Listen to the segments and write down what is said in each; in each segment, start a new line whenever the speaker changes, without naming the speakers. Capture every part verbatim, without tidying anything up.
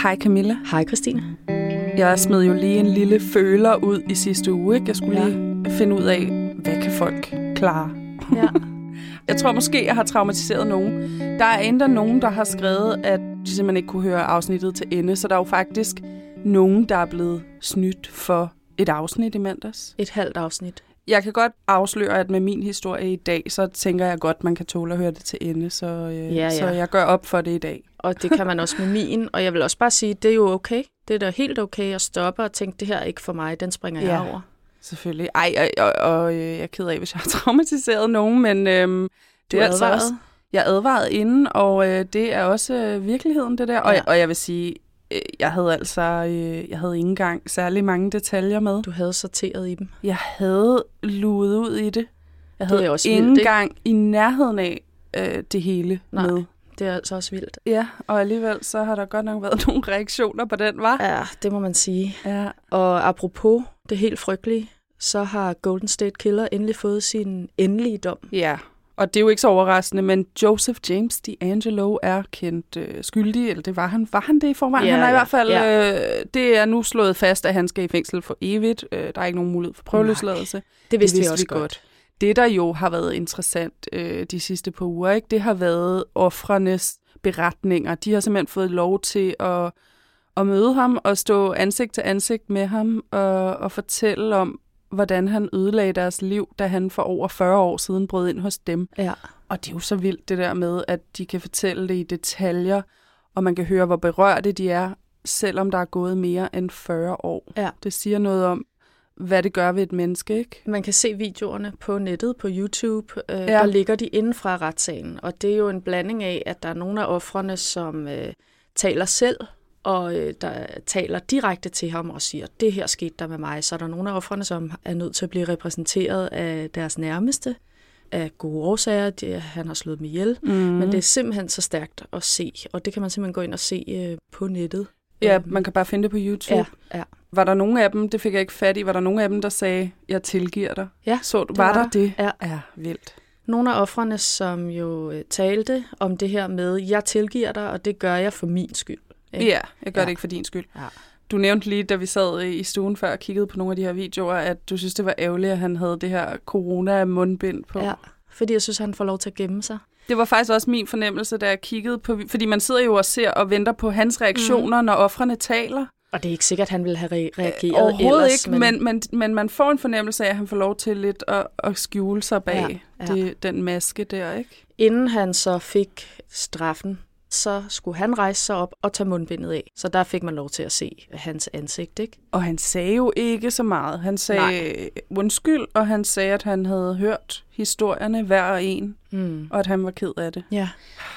Hej Camilla.
Hej Christine.
Jeg smed jo lige en lille føler ud i sidste uge, ikke? Jeg skulle
ja.
lige finde ud af, hvad kan folk klare?
Ja.
Jeg tror måske, jeg har traumatiseret nogen. Der er endda nogen, der har skrevet, at de simpelthen ikke kunne høre afsnittet til ende, så der er jo faktisk nogen, der er blevet snydt for et afsnit i mandags.
Et halvt afsnit.
Jeg kan godt afsløre, at med min historie i dag, så tænker jeg godt, man kan tåle at høre det til ende, så, øh, ja, ja. så jeg gør op for det i dag.
Og det kan man også med min, og jeg vil også bare sige, det er jo okay. Det er da helt okay at stoppe og tænke, det her er ikke for mig, den springer
ja,
jeg over.
Selvfølgelig. Ej, og, og, og jeg er ked af, hvis jeg har traumatiseret nogen, men øhm, det er altså også, jeg advarede inden, og øh, det er også øh, virkeligheden, det der. Ja. Og, og jeg vil sige, øh, jeg havde altså, øh, jeg havde ikke engang særlig mange detaljer med.
Du havde sorteret i dem.
Jeg havde luet ud i det. Jeg havde
det er også
ikke
vildt,
engang i nærheden af øh, det hele
Nej.
med.
Det er altså også vildt.
Ja, og alligevel så har der godt nok været nogle reaktioner på den, var?
Ja, det må man sige.
Ja.
Og apropos det helt frygtelige, så har Golden State Killer endelig fået sin endelige dom.
Ja, og det er jo ikke så overraskende, men Joseph James DeAngelo er kendt øh, skyldig, eller det var han. Var han det i forvejen?
Ja,
han er
ja,
i hvert fald,
ja.
øh, det er nu slået fast, at han skal i fængsel for evigt. Øh, der er ikke nogen mulighed for prøveløsladelse.
Det vidste, det vidste vi også
vi godt.
godt.
Det, der jo har været interessant øh, de sidste par uger, ikke, det har været ofrenes beretninger. De har simpelthen fået lov til at, at møde ham og stå ansigt til ansigt med ham og, og fortælle om, hvordan han ødelagde deres liv, da han for over fyrre år siden brød ind hos dem.
Ja.
Og det er jo så vildt det der med, at de kan fortælle det i detaljer, og man kan høre, hvor berørte de er, selvom der er gået mere end fyrre år.
Ja.
Det siger noget om, hvad det gør ved et menneske, ikke?
Man kan se videoerne på nettet, på YouTube. Øh,
ja.
Der ligger de inden fra retssagen. Og det er jo en blanding af, at der er nogle af ofrene, som øh, taler selv, og øh, der taler direkte til ham og siger, det her skete der med mig. Så er der nogle af ofrene, som er nødt til at blive repræsenteret af deres nærmeste, af gode årsager. Det, han har slået dem ihjel. Mm. Men det er simpelthen så stærkt at se, og det kan man simpelthen gå ind og se øh, på nettet.
Ja, man kan bare finde det på YouTube.
Ja, ja.
Var der nogen af dem, det fik jeg ikke fat i, var der nogen af dem, der sagde, jeg tilgiver dig?
Ja,
så du, var, var der det?
Ja.
Ja, vildt.
Nogle af ofrene, som jo øh, talte om det her med, jeg tilgiver dig, og det gør jeg for min skyld. Ikke?
Ja, jeg gør
ja.
det ikke for din skyld.
Ja.
Du nævnte lige, da vi sad i stuen før og kiggede på nogle af de her videoer, at du synes, det var ærgerligt, at han havde det her corona-mundbind på.
Ja, fordi jeg synes, han får lov til at gemme sig.
Det var faktisk også min fornemmelse, da jeg kiggede på... Fordi man sidder jo og ser og venter på hans reaktioner, mm. når ofrene taler.
Og det er ikke sikkert, at han ville have reageret
øh, overhovedet
ellers.
ikke, men... Men, men, men man får en fornemmelse af, at han får lov til lidt at, at skjule sig bag ja, ja. Det, den maske der, ikke?
Inden han så fik straffen, så skulle han rejse sig op og tage mundbindet af. Så der fik man lov til at se hans ansigt, ikke?
Og han sagde jo ikke så meget. Han sagde Nej. undskyld, og han sagde, at han havde hørt historierne hver og en, mm. og at han var ked af det.
Ja.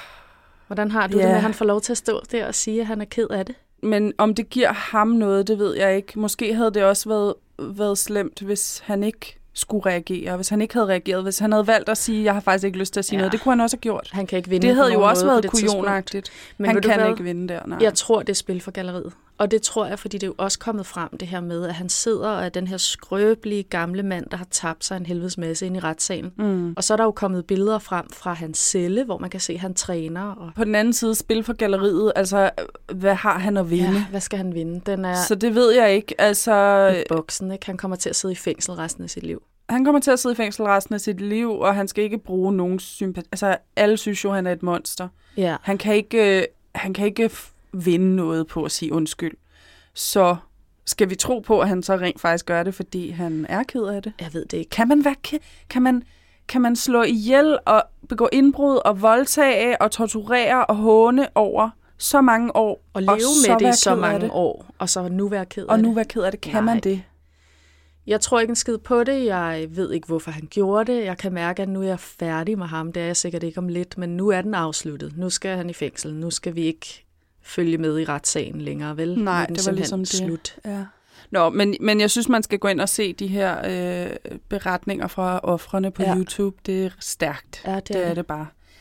Hvordan har du ja. det med, at han får lov til at stå der og sige, at han er ked af det?
Men om det giver ham noget, det ved jeg ikke. Måske havde det også været, været slemt, hvis han ikke skulle reagere. Hvis han ikke havde reageret. Hvis han havde valgt at sige, jeg har faktisk ikke lyst til at sige ja. noget. Det kunne han også have gjort.
Han kan ikke vinde.
Det havde jo også været kujonagtigt.
Men
han kan
hvad?
ikke vinde der. Nej.
Jeg tror, det er spil for galleriet. Og det tror jeg, fordi det er jo også kommet frem, det her med, at han sidder og er den her skrøbelige gamle mand, der har tabt sig en helvedes masse ind i retssalen. Mm. Og så er der jo kommet billeder frem fra hans celle, hvor man kan se, at han træner. Og...
På den anden side, spil for galleriet. Altså, hvad har han at vinde?
Ja, hvad skal han vinde? Den er
så det ved jeg ikke. Altså...
i boksen, ikke? Han kommer til at sidde i fængsel resten af sit liv.
Han kommer til at sidde i fængsel resten af sit liv, og han skal ikke bruge nogen sympati. Altså, alle synes jo, han er et monster.
Ja.
Han kan ikke, han kan ikke vinde noget på at sige undskyld. Så skal vi tro på, at han så rent faktisk gør det, fordi han er ked af det?
Jeg ved det ikke.
Kan man, være, kan man, kan man slå ihjel og begå indbrud og voldtage og torturere og håne over så mange år?
Og leve og med det i så mange det? år, og så nu være ked af
og
det?
Og nu være ked af det. Kan Nej. man det?
Jeg tror ikke en skid på det. Jeg ved ikke, hvorfor han gjorde det. Jeg kan mærke, at nu er jeg færdig med ham. Det er jeg sikkert ikke om lidt, men nu er den afsluttet. Nu skal han i fængsel. Nu skal vi ikke følge med i retssagen længere, vel?
Nej, det var ligesom det.
Slut.
Ja. Nå, men, men jeg synes, man skal gå ind og se de her øh, beretninger fra ofrene på ja. YouTube. Det er stærkt.
Ja, det,
det
er
er
det.
det bare.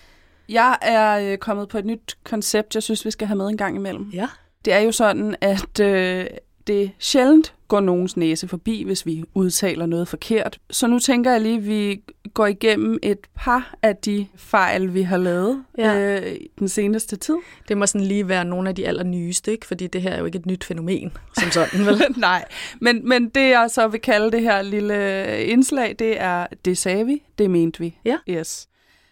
Jeg er øh, kommet på et nyt koncept, jeg synes, vi skal have med en gang imellem.
Ja.
Det er jo sådan, at... Øh, det sjældent går nogens næse forbi, hvis vi udtaler noget forkert. Så nu tænker jeg lige, at vi går igennem et par af de fejl, vi har lavet ja. øh, den seneste tid.
Det må sådan lige være nogle af de allernyeste, ikke? Fordi det her er jo ikke et nyt fænomen, som sådan, vel?
Nej, men, men det jeg så vil kalde det her lille indslag, det er, det sagde vi, det mente vi.
Ja.
Yes.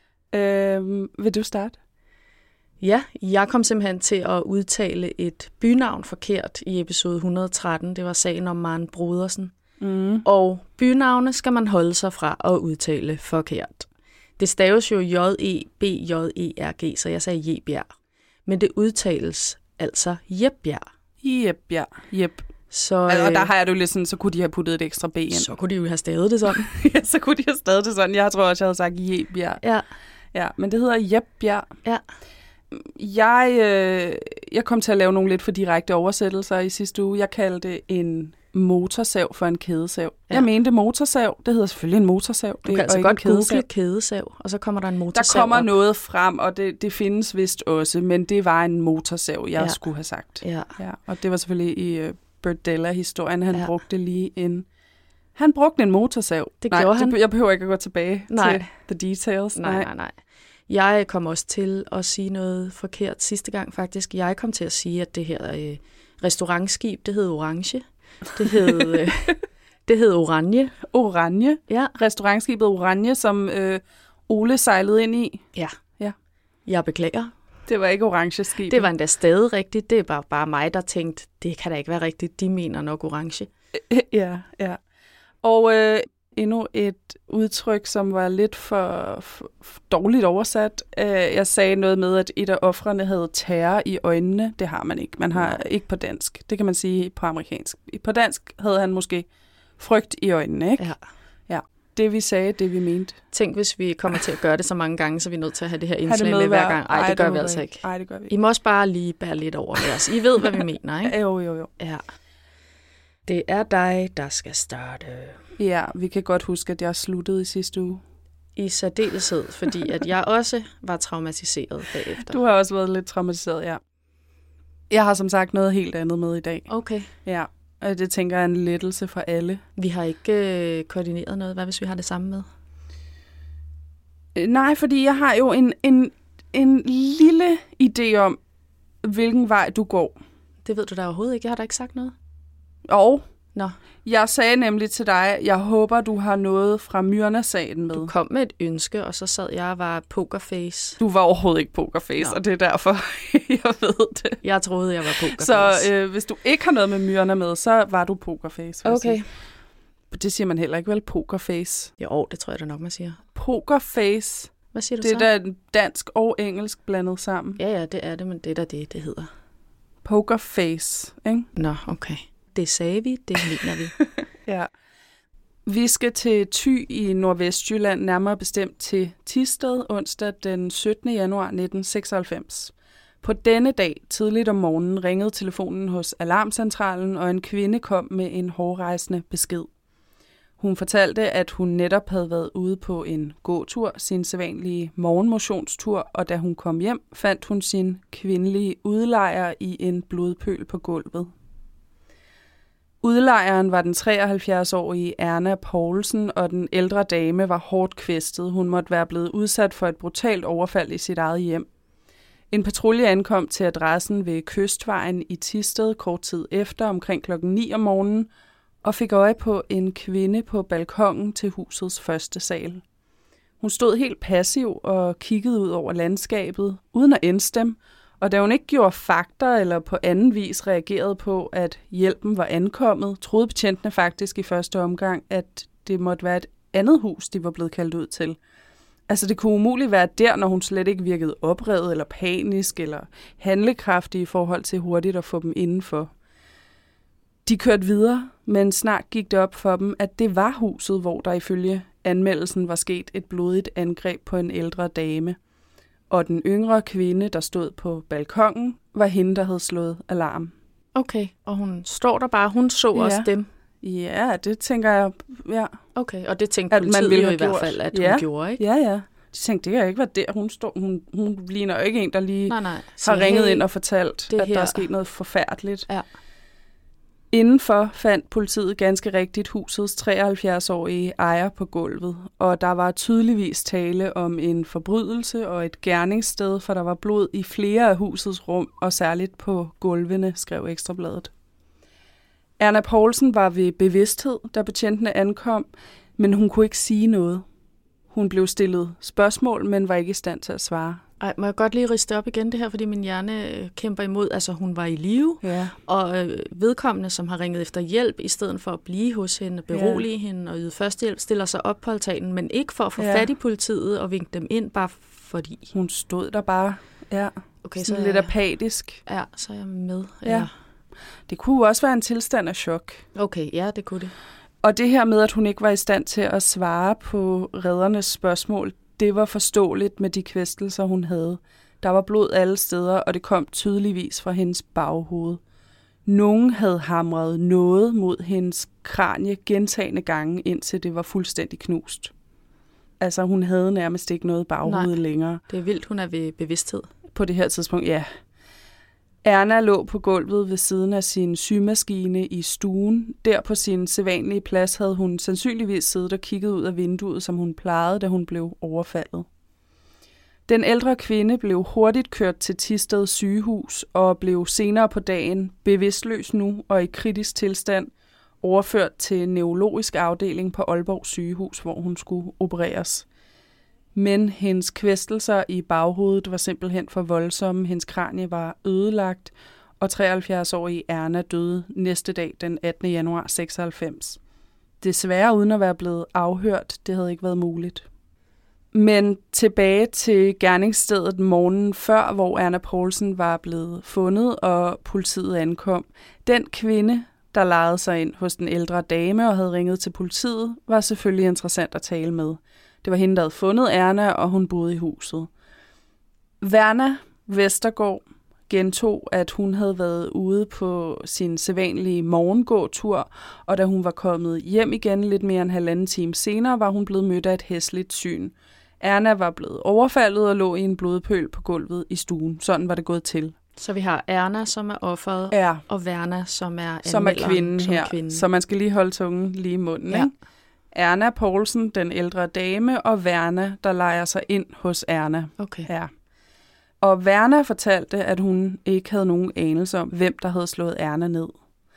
Øh, vil du starte?
Ja, jeg kom simpelthen til at udtale et bynavn forkert i episode et hundrede og tretten. Det var sagen om Maren Brodersen. Mm. Og bynavne skal man holde sig fra at udtale forkert. Det staves jo J E B J E R G, så jeg sagde Jebjerg. Men det udtales altså Jebjerg.
Jebjerg, jeb.
Så,
og der har jeg jo lidt sådan, så kunne de have puttet et ekstra B ind.
Så kunne de jo have stavet det sådan.
Ja, så kunne de have stavet det sådan. Jeg tror også, jeg havde sagt Jebjerg.
Ja.
Ja, men det hedder Jebjerg.
Ja.
Jeg, øh, jeg kom til at lave nogle lidt for direkte oversættelser i sidste uge. Jeg kaldte en motorsav for en kædesav. Ja. Jeg mente motorsav. Det hedder selvfølgelig en motorsav.
Du kan
det,
altså godt google kædesav, og så kommer der en motorsav.
Der kommer
op.
noget frem, og det, det findes vist også, men det var en motorsav, jeg ja. skulle have sagt.
Ja.
Ja, og det var selvfølgelig i uh, Birdella-historien, han
ja.
brugte lige en... Han brugte en motorsav.
Det
nej,
gjorde han.
Det, jeg behøver ikke at gå tilbage
nej.
til the details.
Nej, nej, nej. nej. Jeg kom også til at sige noget forkert sidste gang, faktisk. Jeg kom til at sige, at det her øh, restaurantskib, det hed Orange. Det hed, øh, det hed Oranje.
Oranje?
Ja.
Restaurantskibet Oranje, som øh, Ole sejlede ind i?
Ja.
Ja.
Jeg beklager.
Det var ikke Orange skib.
Det var endda stadig rigtigt. Det er bare, bare mig, der tænkte, det kan da ikke være rigtigt. De mener nok Orange.
Ja, ja. Og... Øh, endnu et udtryk, som var lidt for, for, for dårligt oversat. Jeg sagde noget med, at et af ofrene havde terror i øjnene. Det har man ikke. Man har ikke på dansk. Det kan man sige på amerikansk. På dansk havde han måske frygt i øjnene, ikke?
Ja.
Ja. Det vi sagde, det vi mente.
Tænk, hvis vi kommer til at gøre det så mange gange, så vi er nødt til at have det her indslag med, med hver gang. Ej, det, Ej, gør det vi altså ikke.
Ej, det gør vi ikke.
I må også bare lige bære lidt over med os. I ved, hvad vi mener, ikke?
Jo, jo, jo.
Ja. Det er dig, der skal starte.
Ja, vi kan godt huske, at jeg sluttede i sidste uge.
I særdeleshed, fordi at jeg også var traumatiseret bagefter.
Du har også været lidt traumatiseret, ja. Jeg har som sagt noget helt andet med i dag.
Okay.
Ja, og det tænker jeg er en lettelse for alle.
Vi har ikke øh, koordineret noget. Hvad hvis vi har det samme med?
Øh, nej, fordi jeg har jo en, en, en lille idé om, hvilken vej du går.
Det ved du da overhovedet ikke. Jeg har da ikke sagt noget.
Og
Nå.
Jeg sagde nemlig til dig, jeg håber, du har noget fra Myrna-sagen med.
Du kom med et ønske, og så sad jeg og var pokerface.
Du var overhovedet ikke pokerface, Nå. Og det er derfor, jeg ved det.
Jeg troede, jeg var pokerface.
Så øh, hvis du ikke har noget med Myrna med, så var du pokerface.
Okay.
Det siger man heller ikke, vel? Pokerface.
Jo, det tror jeg da nok, man siger.
Pokerface.
Hvad siger du
det
så?
Det er da dansk og engelsk blandet sammen.
Ja, ja, det er det, men det er da det, det hedder.
Pokerface, ikke?
Nå, okay. Det sagde vi, det mener vi.
Ja. Vi skal til Thy i Nordvestjylland, nærmere bestemt til Thisted, onsdag den syttende januar nitten seksoghalvfems. På denne dag, tidligt om morgenen, ringede telefonen hos alarmcentralen, og en kvinde kom med en hårrejsende besked. Hun fortalte, at hun netop havde været ude på en gåtur, sin sædvanlige morgenmotionstur, og da hun kom hjem, fandt hun sin kvindelige udlejer i en blodpøl på gulvet. Udlejeren var den treoghalvfjerds-årige Erna Poulsen, og den ældre dame var hårdt kvæstet. Hun måtte være blevet udsat for et brutalt overfald i sit eget hjem. En patrulje ankom til adressen ved Kystvejen i Thisted kort tid efter, omkring klokken ni om morgenen, og fik øje på en kvinde på balkongen til husets første sal. Hun stod helt passiv og kiggede ud over landskabet, uden at indstemme, og da hun ikke gjorde fakter eller på anden vis reagerede på, at hjælpen var ankommet, troede betjentene faktisk i første omgang, at det måtte være et andet hus, de var blevet kaldt ud til. Altså det kunne umuligt være der, når hun slet ikke virkede oprevet eller panisk eller handlekraftig i forhold til hurtigt at få dem indenfor. De kørte videre, men snart gik det op for dem, at det var huset, hvor der ifølge anmeldelsen var sket et blodigt angreb på en ældre dame. Og den yngre kvinde, der stod på balkongen, var hende, der havde slået alarm.
Okay, og hun står der bare. Hun så ja. også dem.
Ja, det tænker jeg, ja.
Okay, og det tænkte politiet jo i gjort. hvert fald, at
ja.
hun gjorde, ikke?
Ja, ja. De tænkte, det kan ikke være der, hun står. Hun, hun ligner jo ikke en, der lige
nej, nej.
har ringet hey, ind og fortalt, at
her.
der er sket noget forfærdeligt.
Ja.
Indenfor fandt politiet ganske rigtigt husets treoghalvfjerds-årige ejer på gulvet, og der var tydeligvis tale om en forbrydelse og et gerningssted, for der var blod i flere af husets rum, og særligt på gulvene, skrev Ekstrabladet. Erna Poulsen var ved bevidsthed, da betjentene ankom, men hun kunne ikke sige noget. Hun blev stillet spørgsmål, men var ikke i stand til at svare.
Ej, må jeg godt lige riste op igen det her, fordi min hjerne kæmper imod. Altså, hun var i live,
ja.
og øh, vedkommende, som har ringet efter hjælp, i stedet for at blive hos hende, berolige ja. hende og yde førstehjælp, stiller sig op på altanen, men ikke for at få ja. fat i politiet og vinke dem ind, bare fordi.
Hun stod der bare, ja,
okay,
sådan
så
lidt
jeg,
apatisk.
Ja, så er jeg med.
Ja. ja. Det kunne også være en tilstand af chok.
Okay, ja, det kunne det.
Og det her med, at hun ikke var i stand til at svare på reddernes spørgsmål, det var forståeligt med de kvæstelser, hun havde. Der var blod alle steder, og det kom tydeligvis fra hendes baghoved. Nogen havde hamret noget mod hendes kranie gentagne gange, indtil det var fuldstændig knust. Altså, hun havde nærmest ikke noget baghoved Nej, længere.
Det er vildt, hun er ved bevidsthed.
På det her tidspunkt, ja. Erna lå på gulvet ved siden af sin symaskine i stuen. Der på sin sædvanlige plads havde hun sandsynligvis siddet og kigget ud af vinduet, som hun plejede, da hun blev overfaldet. Den ældre kvinde blev hurtigt kørt til Thisted sygehus og blev senere på dagen, bevidstløs nu og i kritisk tilstand, overført til neurologisk afdeling på Aalborg sygehus, hvor hun skulle opereres. Men hendes kvæstelser i baghovedet var simpelthen for voldsomme. Hendes kranie var ødelagt, og treoghalvfjerds-årige Erna døde næste dag den attende januar seksoghalvfems. Desværre uden at være blevet afhørt, det havde ikke været muligt. Men tilbage til gerningsstedet morgenen før, hvor Erna Poulsen var blevet fundet, og politiet ankom. Den kvinde, der lejede sig ind hos den ældre dame og havde ringet til politiet, var selvfølgelig interessant at tale med. Det var hende, der havde fundet Erna, og hun boede i huset. Verna Vestergaard gentog, at hun havde været ude på sin sædvanlige morgengåtur, og da hun var kommet hjem igen lidt mere end halvanden time senere, var hun blevet mødt af et hæsligt syn. Erna var blevet overfaldet og lå i en blodpøl på gulvet i stuen. Sådan var det gået til.
Så vi har Erna, som er offeret,
ja.
og Verna, som er
som er kvinden
som
her.
Kvinde.
Så man skal lige holde tungen lige i munden.
Ja.
Ikke? Erna Poulsen, den ældre dame, og Verna, der lejer sig ind hos Erna.
Okay.
Ja. Og Verna fortalte, at hun ikke havde nogen anelse om, hvem der havde slået Erna ned.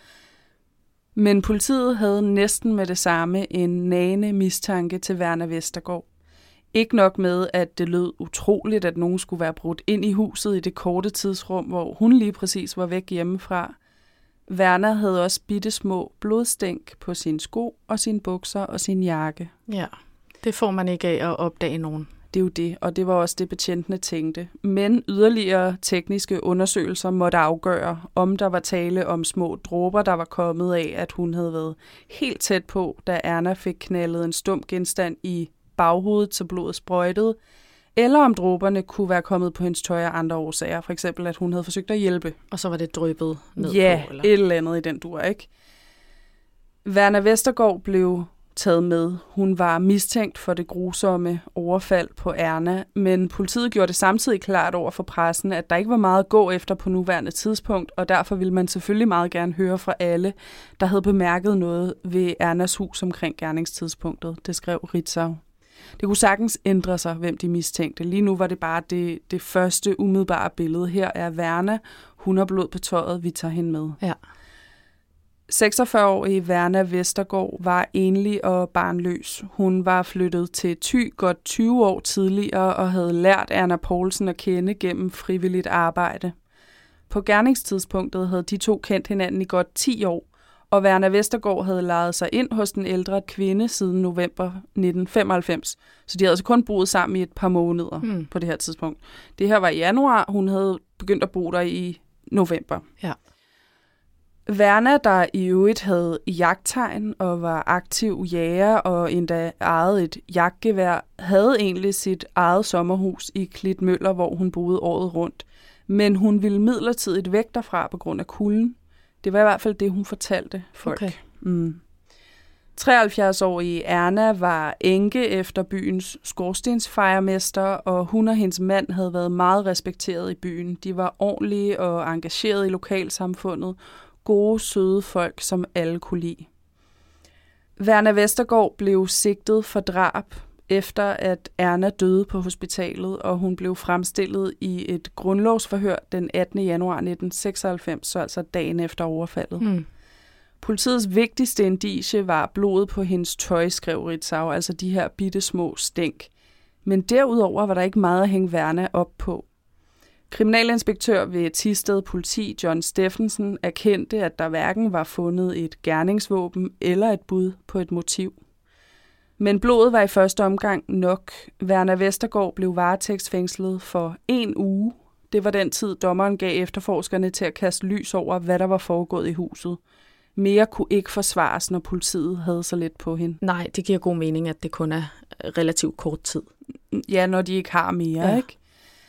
Men politiet havde næsten med det samme en nagende mistanke til Verna Vestergaard. Ikke nok med, at det lød utroligt, at nogen skulle være brudt ind i huset i det korte tidsrum, hvor hun lige præcis var væk hjemmefra. Verna havde også bittesmå blodstænk på sine sko og sine bukser og sin jakke.
Ja, det får man ikke af at opdage nogen.
Det er jo det, og det var også det, betjentene tænkte. Men yderligere tekniske undersøgelser måtte afgøre, om der var tale om små dråber, der var kommet af, at hun havde været helt tæt på, da Erna fik knaldet en stum genstand i baghovedet, så blodet sprøjtede, eller om dråberne kunne være kommet på hendes tøj af andre årsager, for eksempel at hun havde forsøgt at hjælpe.
Og så var det dryppet ned
ja,
på?
Ja, et eller andet i den dur, ikke? Verna Vestergaard blev taget med. Hun var mistænkt for det grusomme overfald på Erna, men politiet gjorde det samtidig klart over for pressen, at der ikke var meget at gå efter på nuværende tidspunkt, og derfor ville man selvfølgelig meget gerne høre fra alle, der havde bemærket noget ved Ernas hus omkring gerningstidspunktet. Det skrev Ritzau. Det kunne sagtens ændre sig, hvem de mistænkte. Lige nu var det bare det, det første umiddelbare billede. Her er Verna. Hun har blod på tøjet. Vi tager hende med.
Ja.
seksogfyrre-årige Verna Vestergaard var enlig og barnløs. Hun var flyttet til Thy godt tyve år tidligere og havde lært Erna Poulsen at kende gennem frivilligt arbejde. På gerningstidspunktet havde de to kendt hinanden i godt ti år, og Verna Vestergaard havde lejet sig ind hos den ældre kvinde siden november nitten femoghalvfems. Så de havde altså kun boet sammen i et par måneder hmm. på det her tidspunkt. Det her var i januar, hun havde begyndt at bo der i november.
Ja.
Verna, der i øvrigt havde jagttegn og var aktiv jæger og endda ejede et jagtgevær, havde egentlig sit eget sommerhus i Klitmøller, hvor hun boede året rundt. Men hun ville midlertidigt væk derfra på grund af kulden. Det var i hvert fald det, hun fortalte folk.
Okay.
Mm. treoghalvfjerds-årige Erna var enke efter byens skorstensfejermester, og hun og hendes mand havde været meget respekteret i byen. De var ordentlige og engagerede i lokalsamfundet, gode, søde folk, som alle kunne lide. Verna Vestergaard blev sigtet for drab, efter at Erna døde på hospitalet, og hun blev fremstillet i et grundlovsforhør den attende januar nitten seksoghalvfems, så altså dagen efter overfaldet. Mm. Politiets vigtigste indicie var blodet på hendes tøj, skrev Ritzau, altså de her bitte små stænk. Men derudover var der ikke meget at hænge Verna op på. Kriminalinspektør ved Thisted Politi, John Steffensen, erkendte, at der hverken var fundet et gerningsvåben eller et bud på et motiv. Men blodet var i første omgang nok. Verna Vestergaard blev varetægtsfængslet for en uge. Det var den tid, dommeren gav efterforskerne til at kaste lys over, hvad der var foregået i huset. Mere kunne ikke forsvares, når politiet havde så lidt på hende.
Nej, det giver god mening, at det kun er relativt kort tid.
Ja, når de ikke har mere, ja. Ikke?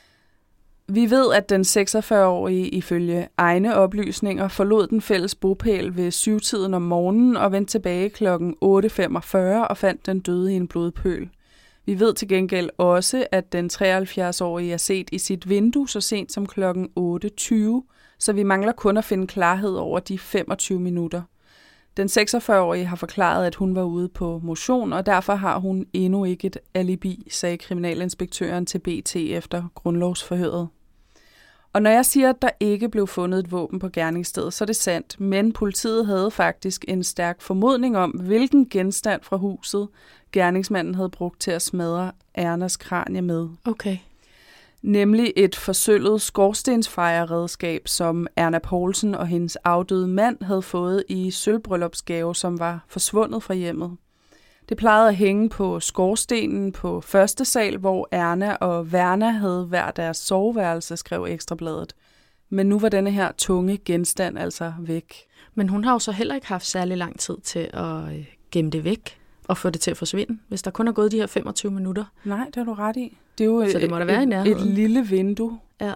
Vi ved, at den seksogfyrre-årige ifølge egne oplysninger forlod den fælles bopæl ved syvtiden om morgenen og vendte tilbage klokken otte femogfyrre og fandt den døde i en blodpøl. Vi ved til gengæld også, at den treoghalvfjerds-årige er set i sit vindue så sent som klokken otte tyve, så vi mangler kun at finde klarhed over de femogtyve minutter. Den seksogfyrre-årige har forklaret, at hun var ude på motion, og derfor har hun endnu ikke et alibi, sagde kriminalinspektøren til B T efter grundlovsforhøret. Og når jeg siger, at der ikke blev fundet et våben på gerningsstedet, så er det sandt, men politiet havde faktisk en stærk formodning om, hvilken genstand fra huset gerningsmanden havde brugt til at smadre Ernas kranie med.
Okay.
Nemlig et forsølvet skorstensfejerredskab, som Erna Poulsen og hendes afdøde mand havde fået i sølvbryllupsgave, som var forsvundet fra hjemmet. Det plejede at hænge på skorstenen på første sal, hvor Erna og Verna havde hver deres soveværelse, skrev Ekstrabladet. Men nu var denne her tunge genstand altså væk.
Men hun har jo så heller ikke haft særlig lang tid til at gemme det væk og få det til at forsvinde, hvis der kun er gået de her femogtyve minutter.
Nej, det har du ret i. Det er jo
så det må da være
et,
i nærheden.
Et lille vindue.
Ja.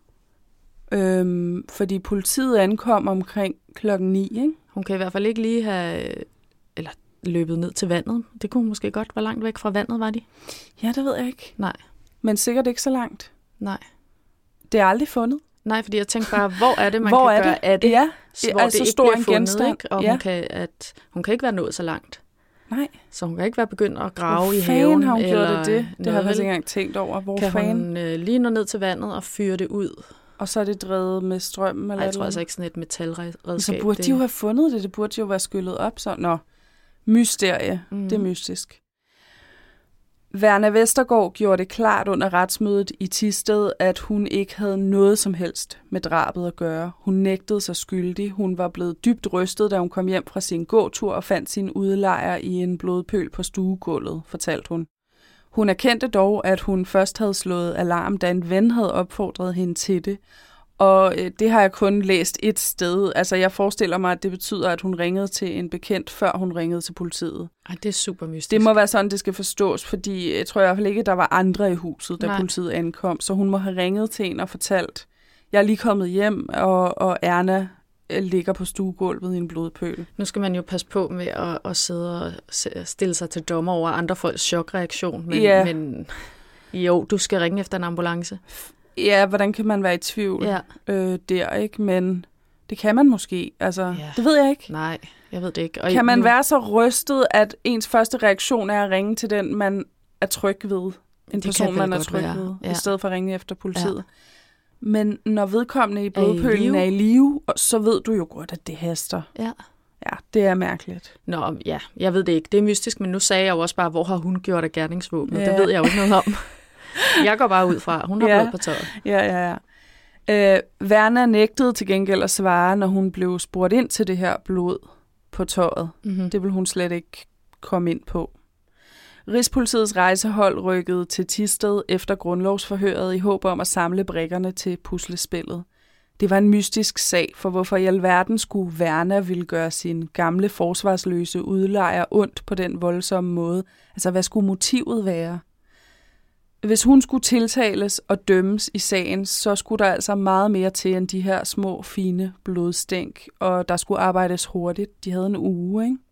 Øhm, fordi politiet ankom omkring klokken ni, ikke?
Hun kan i hvert fald ikke lige have eller løbet ned til vandet. Det kunne hun måske godt. Hvor langt væk fra vandet var de?
Ja, det ved jeg ikke.
Nej.
Men sikkert ikke så langt.
Nej.
Det er aldrig fundet.
Nej, fordi jeg tænkte bare, hvor er det, man
hvor
kan
er
gøre
det?
af det?
Ja,
hvor
altså
det ikke
stor
bliver
en
fundet,
genstand.
Ikke? Og
ja.
hun, kan, at, hun kan ikke være nået så langt.
Nej.
Så hun kan ikke være begyndt at grave
hvor
i haven.
Hvor har hun
eller
gjort det? Det, det har jeg faktisk
ikke
engang tænkt over. Hvor
kan
fan?
hun øh, lige nå ned til vandet og fyre det ud?
Og så er det drevet med strøm? Eller
Ej, jeg tror altså ikke sådan et metalredskab.
Så burde det... de jo have fundet det. Det burde jo være skyllet op. Så. Nå, mysterie. Mm. Det er mystisk. Verna Vestergaard gjorde det klart under retsmødet i Thisted, at hun ikke havde noget som helst med drabet at gøre. Hun nægtede sig skyldig. Hun var blevet dybt rystet, da hun kom hjem fra sin gåtur og fandt sin udlejer i en blodpøl på stuegulvet, fortalte hun. Hun erkendte dog, at hun først havde slået alarm, da en ven havde opfordret hende til det. Og det har jeg kun læst et sted. Altså, jeg forestiller mig, at det betyder, at hun ringede til en bekendt, før hun ringede til politiet.
Ej, det er super mystisk.
Det må være sådan, det skal forstås, fordi jeg tror i hvert fald ikke, at der var andre i huset, da
Nej.
politiet ankom. Så hun må have ringet til en og fortalt, jeg er lige kommet hjem, og, og Erna ligger på stuegulvet i en blodpøl.
Nu skal man jo passe på med at, at sidde og stille sig til dommer over andre folks chokreaktion. Men,
ja.
men jo, du skal ringe efter en ambulance.
Ja, hvordan kan man være i tvivl
ja.
øh, der, ikke? Men det kan man måske. Altså,
ja.
Det ved jeg ikke.
Nej, jeg ved det ikke. Og
kan man
nu...
være så rystet, at ens første reaktion er at ringe til den, man er tryg ved? En
det
person, man er tryg være. ved,
ja.
i stedet for at ringe efter politiet. Ja.
Men
når vedkommende i blodpølen er i live, så ved du jo godt, at det haster.
Ja.
Ja, det er mærkeligt.
Nå, ja, jeg ved det ikke. Det er mystisk, men nu sagde jeg jo også bare, hvor har hun gjort af gerningsvåbnet?
Ja.
Det ved jeg jo ikke noget om. Jeg går bare ud fra, hun har
ja.
blod på tøjet.
Ja, ja, ja. Øh, Verna nægtede til gengæld at svare, når hun blev spurgt ind til det her blod på tøjet. Mm-hmm. Det ville hun slet ikke komme ind på. Rigspolitiets rejsehold rykkede til Thisted efter grundlovsforhøret i håb om at samle brikkerne til puslespillet. Det var en mystisk sag, for hvorfor i alverden skulle Verna ville gøre sin gamle forsvarsløse udlejer ondt på den voldsomme måde? Altså, hvad skulle motivet være? Hvis hun skulle tiltales og dømmes i sagen, så skulle der altså meget mere til end de her små, fine blodstænk, og der skulle arbejdes hurtigt. De havde en uge, ikke?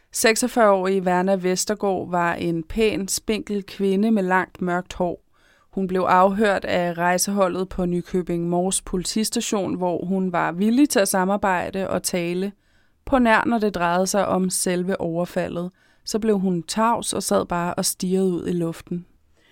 seksogfyrre-årige Verna Vestergaard var en pæn, spinkel kvinde med langt mørkt hår. Hun blev afhørt af rejseholdet på Nykøbing Mors politistation, hvor hun var villig til at samarbejde og tale. På nær, når det drejede sig om selve overfaldet, så blev hun tavs og sad bare og stirrede ud i luften.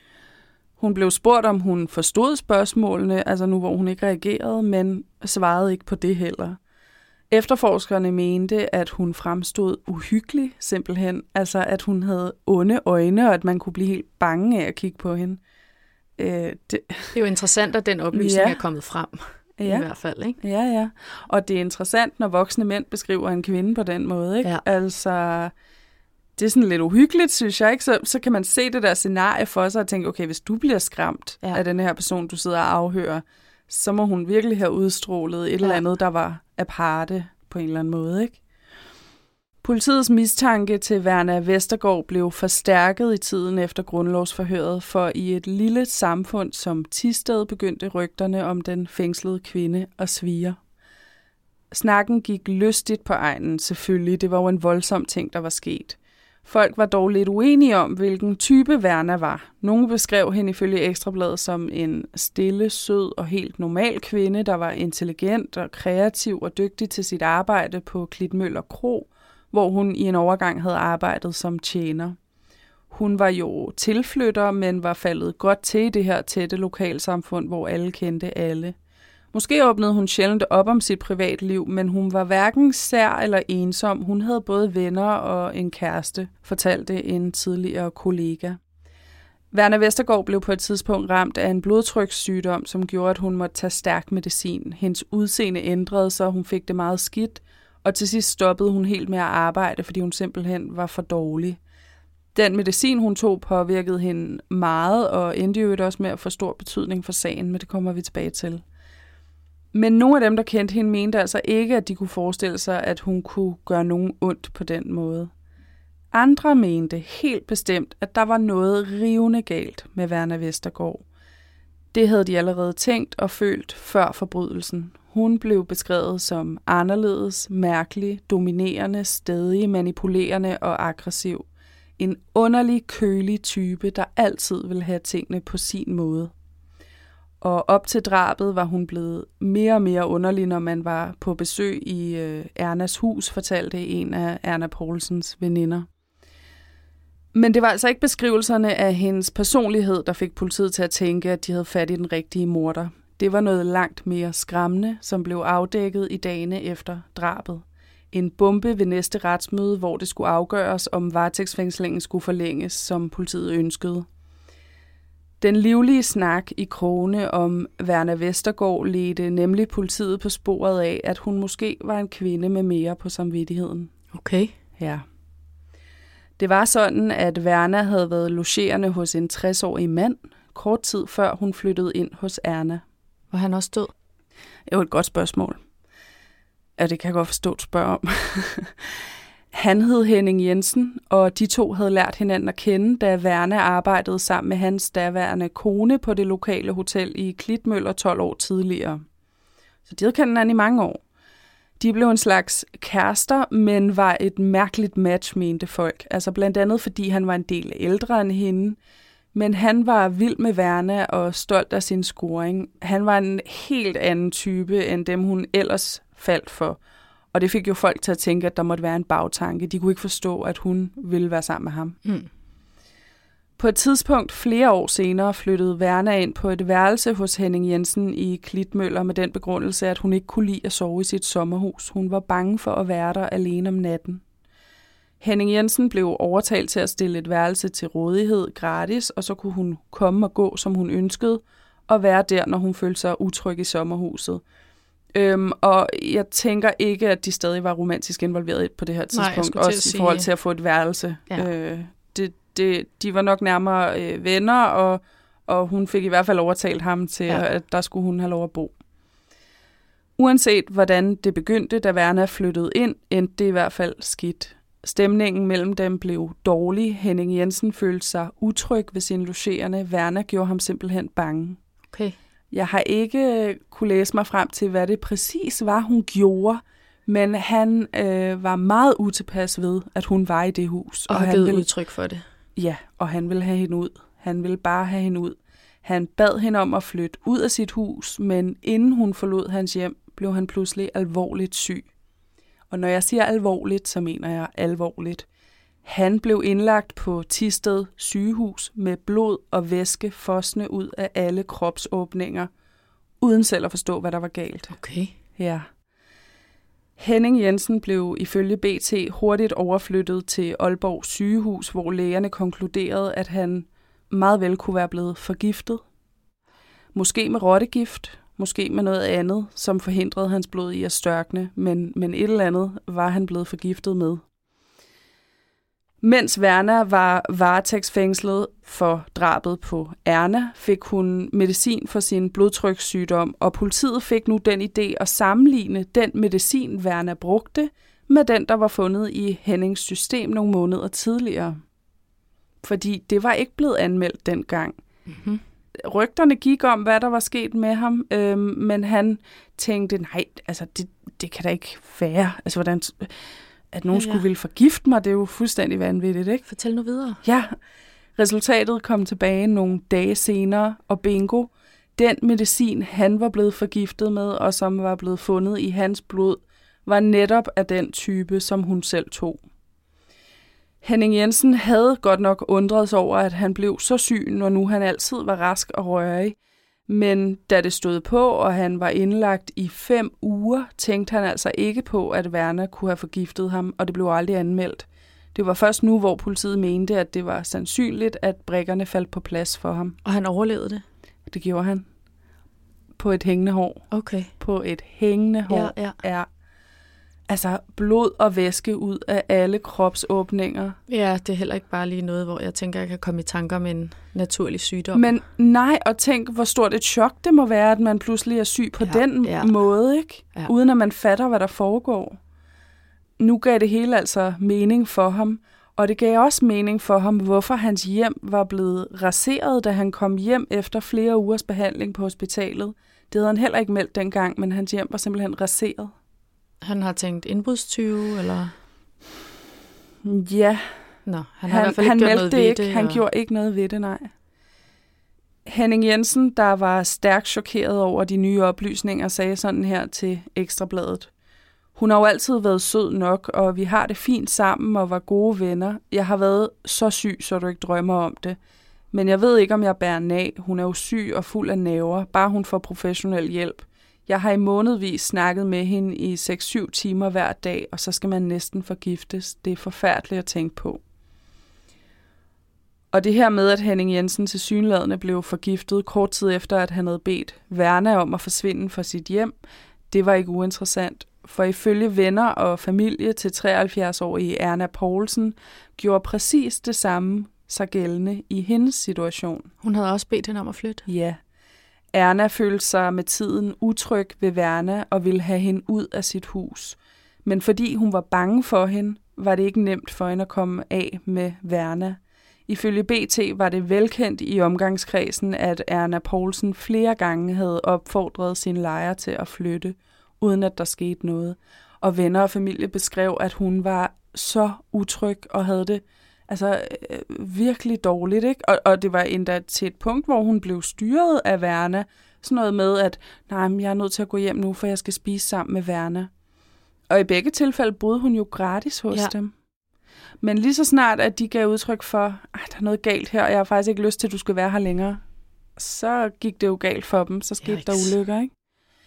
Hun blev spurgt, om hun forstod spørgsmålene, altså nu hvor hun ikke reagerede, men svarede ikke på det heller. Efterforskerne mente, at hun fremstod uhyggelig simpelthen, altså at hun havde onde øjne, og at man kunne blive helt bange af at kigge på hende. Øh, det...
det er jo interessant, at den oplysning ja. er kommet frem, ja. i hvert fald, ikke?
Ja, ja. Og det er interessant, når voksne mænd beskriver en kvinde på den måde, ikke?
Ja.
Altså, det er sådan lidt uhyggeligt, synes jeg, ikke? Så, så kan man se det der scenarie for sig og tænke, okay, hvis du bliver skræmt ja. af den her person, du sidder og afhører, så må hun virkelig have udstrålet et ja. eller andet, der var aparte på en eller anden måde, ikke? Politiets mistanke til Verna Vestergaard blev forstærket i tiden efter grundlovsforhøret, for i et lille samfund som Thisted begyndte rygterne om den fængslede kvinde at svire. Snakken gik lystigt på egnen, selvfølgelig. Det var jo en voldsom ting, der var sket. Folk var dog lidt uenige om, hvilken type Verna var. Nogle beskrev hende ifølge Ekstrabladet som en stille, sød og helt normal kvinde, der var intelligent og kreativ og dygtig til sit arbejde på Klitmøller Kro, hvor hun i en overgang havde arbejdet som tjener. Hun var jo tilflytter, men var faldet godt til i det her tætte lokalsamfund, hvor alle kendte alle. Måske åbnede hun sjældent op om sit privatliv, men hun var hverken sær eller ensom. Hun havde både venner og en kæreste, fortalte en tidligere kollega. Verna Vestergaard blev på et tidspunkt ramt af en blodtrykssygdom, som gjorde, at hun måtte tage stærk medicin. Hendes udseende ændrede sig, hun fik det meget skidt, og til sidst stoppede hun helt med at arbejde, fordi hun simpelthen var for dårlig. Den medicin, hun tog, påvirkede hende meget, og endte jo også med at få stor betydning for sagen, men det kommer vi tilbage til. Men nogle af dem, der kendte hende, mente altså ikke, at de kunne forestille sig, at hun kunne gøre nogen ondt på den måde. Andre mente helt bestemt, at der var noget rivende galt med Verna Vestergaard. Det havde de allerede tænkt og følt før forbrydelsen. Hun blev beskrevet som anderledes, mærkelig, dominerende, stædig, manipulerende og aggressiv. En underlig, kølig type, der altid ville have tingene på sin måde. Og op til drabet var hun blevet mere og mere underlig, når man var på besøg i øh, Ernas hus, fortalte en af Erna Poulsens veninder. Men det var altså ikke beskrivelserne af hendes personlighed, der fik politiet til at tænke, at de havde fat i den rigtige morder. Det var noget langt mere skræmmende, som blev afdækket i dagene efter drabet. En bombe ved næste retsmøde, hvor det skulle afgøres, om varetægtsfængslingen skulle forlænges, som politiet ønskede. Den livlige snak i krogene om Verna Vestergaard ledte nemlig politiet på sporet af, at hun måske var en kvinde med mere på samvittigheden.
Okay.
Ja. Det var sådan, at Verna havde været logerende hos en tres-årig mand, kort tid før hun flyttede ind hos Erna.
Var han også død?
Det var et godt spørgsmål. Ja, det kan jeg godt forstå, at spørge om. Han hed Henning Jensen, og de to havde lært hinanden at kende, da Verna arbejdede sammen med hans daværende kone på det lokale hotel i Klitmøller tolv år tidligere. Så de havde kendt hinanden i mange år. De blev en slags kærester, men var et mærkeligt match, mente folk. Altså blandt andet, fordi han var en del ældre end hende. Men han var vild med Verna og stolt af sin scoring. Han var en helt anden type, end dem hun ellers faldt for. Og det fik jo folk til at tænke, at der måtte være en bagtanke. De kunne ikke forstå, at hun ville være sammen med ham. Mm. På et tidspunkt flere år senere flyttede Verna ind på et værelse hos Henning Jensen i Klitmøller med den begrundelse, at hun ikke kunne lide at sove i sit sommerhus. Hun var bange for at være der alene om natten. Henning Jensen blev overtalt til at stille et værelse til rådighed gratis, og så kunne hun komme og gå, som hun ønskede, og være der, når hun følte sig utryg i sommerhuset. Øhm, og jeg tænker ikke, at de stadig var romantisk involveret på det her tidspunkt, Nej, også i forhold til at få et værelse. Ja. Øh, det, det, de var nok nærmere øh, venner, og, og hun fik i hvert fald overtalt ham til, ja. at der skulle hun have lov at bo. Uanset hvordan det begyndte, da Verna flyttede ind, endte det i hvert fald skidt. Stemningen mellem dem blev dårlig. Henning Jensen følte sig utryg ved sine logerende. Verna gjorde ham simpelthen bange.
Okay.
Jeg har ikke kunne læse mig frem til, hvad det præcis var, hun gjorde, men han øh, var meget utilpas ved, at hun var i det hus.
Og, og har givet udtryk for det.
Ja, og han ville have hende ud. Han ville bare have hende ud. Han bad hende om at flytte ud af sit hus, men inden hun forlod hans hjem, blev han pludselig alvorligt syg. Og når jeg siger alvorligt, så mener jeg alvorligt. Han blev indlagt på Thisted sygehus med blod og væske fossende ud af alle kropsåbninger, uden selv at forstå, hvad der var galt.
Okay.
Ja. Henning Jensen blev ifølge B T hurtigt overflyttet til Aalborg sygehus, hvor lægerne konkluderede, at han meget vel kunne være blevet forgiftet. Måske med rottegift, måske med noget andet, som forhindrede hans blod i at størkne, men, men et eller andet var han blevet forgiftet med. Mens Werner var varetægtsfængslet for drabet på Erna, fik hun medicin for sin blodtrykssygdom, og politiet fik nu den idé at sammenligne den medicin, Werner brugte, med den, der var fundet i Hennings system nogle måneder tidligere. Fordi det var ikke blevet anmeldt dengang.
Mm-hmm.
Rygterne gik om, hvad der var sket med ham, øhm, men han tænkte, nej, altså det, det kan da ikke være. Altså hvordan... At nogen ja, ja. skulle ville forgifte mig, det er jo fuldstændig vanvittigt, ikke?
Fortæl nu videre.
Ja, resultatet kom tilbage nogle dage senere, og bingo, den medicin, han var blevet forgiftet med, og som var blevet fundet i hans blod, var netop af den type, som hun selv tog. Henning Jensen havde godt nok undret sig over, at han blev så syg, når nu han altid var rask og rørig. Men da det stod på, og han var indlagt i fem uger, tænkte han altså ikke på, at Werner kunne have forgiftet ham, og det blev aldrig anmeldt. Det var først nu, hvor politiet mente, at det var sandsynligt, at brikkerne faldt på plads for ham.
Og han overlevede det?
Det gjorde han. På et hængende hår.
Okay.
På et hængende hår.
Ja, ja.
Er altså blod og væske ud af alle kropsåbninger.
Ja, det er heller ikke bare lige noget, hvor jeg tænker, jeg kan komme i tanker om en naturlig sygdom.
Men nej, og tænk, hvor stort et chok det må være, at man pludselig er syg på
ja,
den
ja.
måde, ikke?
Ja.
Uden at man fatter, hvad der foregår. Nu gav det hele altså mening for ham, og det gav også mening for ham, hvorfor hans hjem var blevet raseret, da han kom hjem efter flere ugers behandling på hospitalet. Det havde han heller ikke meldt dengang, men hans hjem var simpelthen raseret.
Han har tænkt indbrudstyve, eller?
Ja.
Nå, han har
han,
i hvert fald ikke
han
gjort
meldte
noget
det
ved
ikke.
det.
Han
og...
gjorde ikke noget ved det, nej. Henning Jensen, der var stærkt chokeret over de nye oplysninger, sagde sådan her til Ekstrabladet. Hun har jo altid været sød nok, og vi har det fint sammen og var gode venner. Jeg har været så syg, så du ikke drømmer om det. Men jeg ved ikke, om jeg bærer af. Hun er jo syg og fuld af nerver, bare hun får professionel hjælp. Jeg har i månedvis snakket med hende i seks syv timer hver dag, og så skal man næsten forgiftes. Det er forfærdeligt at tænke på. Og det her med, at Henning Jensen tilsyneladende blev forgiftet kort tid efter, at han havde bedt Werner om at forsvinde fra sit hjem, det var ikke uinteressant. For ifølge venner og familie til treoghalvfjerds-årige Erna Poulsen gjorde præcis det samme sig gældende i hendes situation.
Hun havde også bedt hende om at flytte?
Ja. Erna følte sig med tiden utryg ved Werner og ville have hende ud af sit hus. Men fordi hun var bange for hende, var det ikke nemt for hende at komme af med Werner. Ifølge B T var det velkendt i omgangskredsen, at Erna Poulsen flere gange havde opfordret sin lejer til at flytte, uden at der skete noget. Og venner og familie beskrev, at hun var så utryg og havde det altså øh, virkelig dårligt, ikke? Og, og det var endda til et punkt, hvor hun blev styret af Werner. Sådan noget med, at nej, men jeg er nødt til at gå hjem nu, for jeg skal spise sammen med Werner. Og i begge tilfælde boede hun jo gratis hos ja. dem. Men lige så snart, at de gav udtryk for, at der er noget galt her, og jeg har faktisk ikke lyst til, at du skal være her længere, så gik det jo galt for dem. Så skete Yikes. der ulykker, ikke?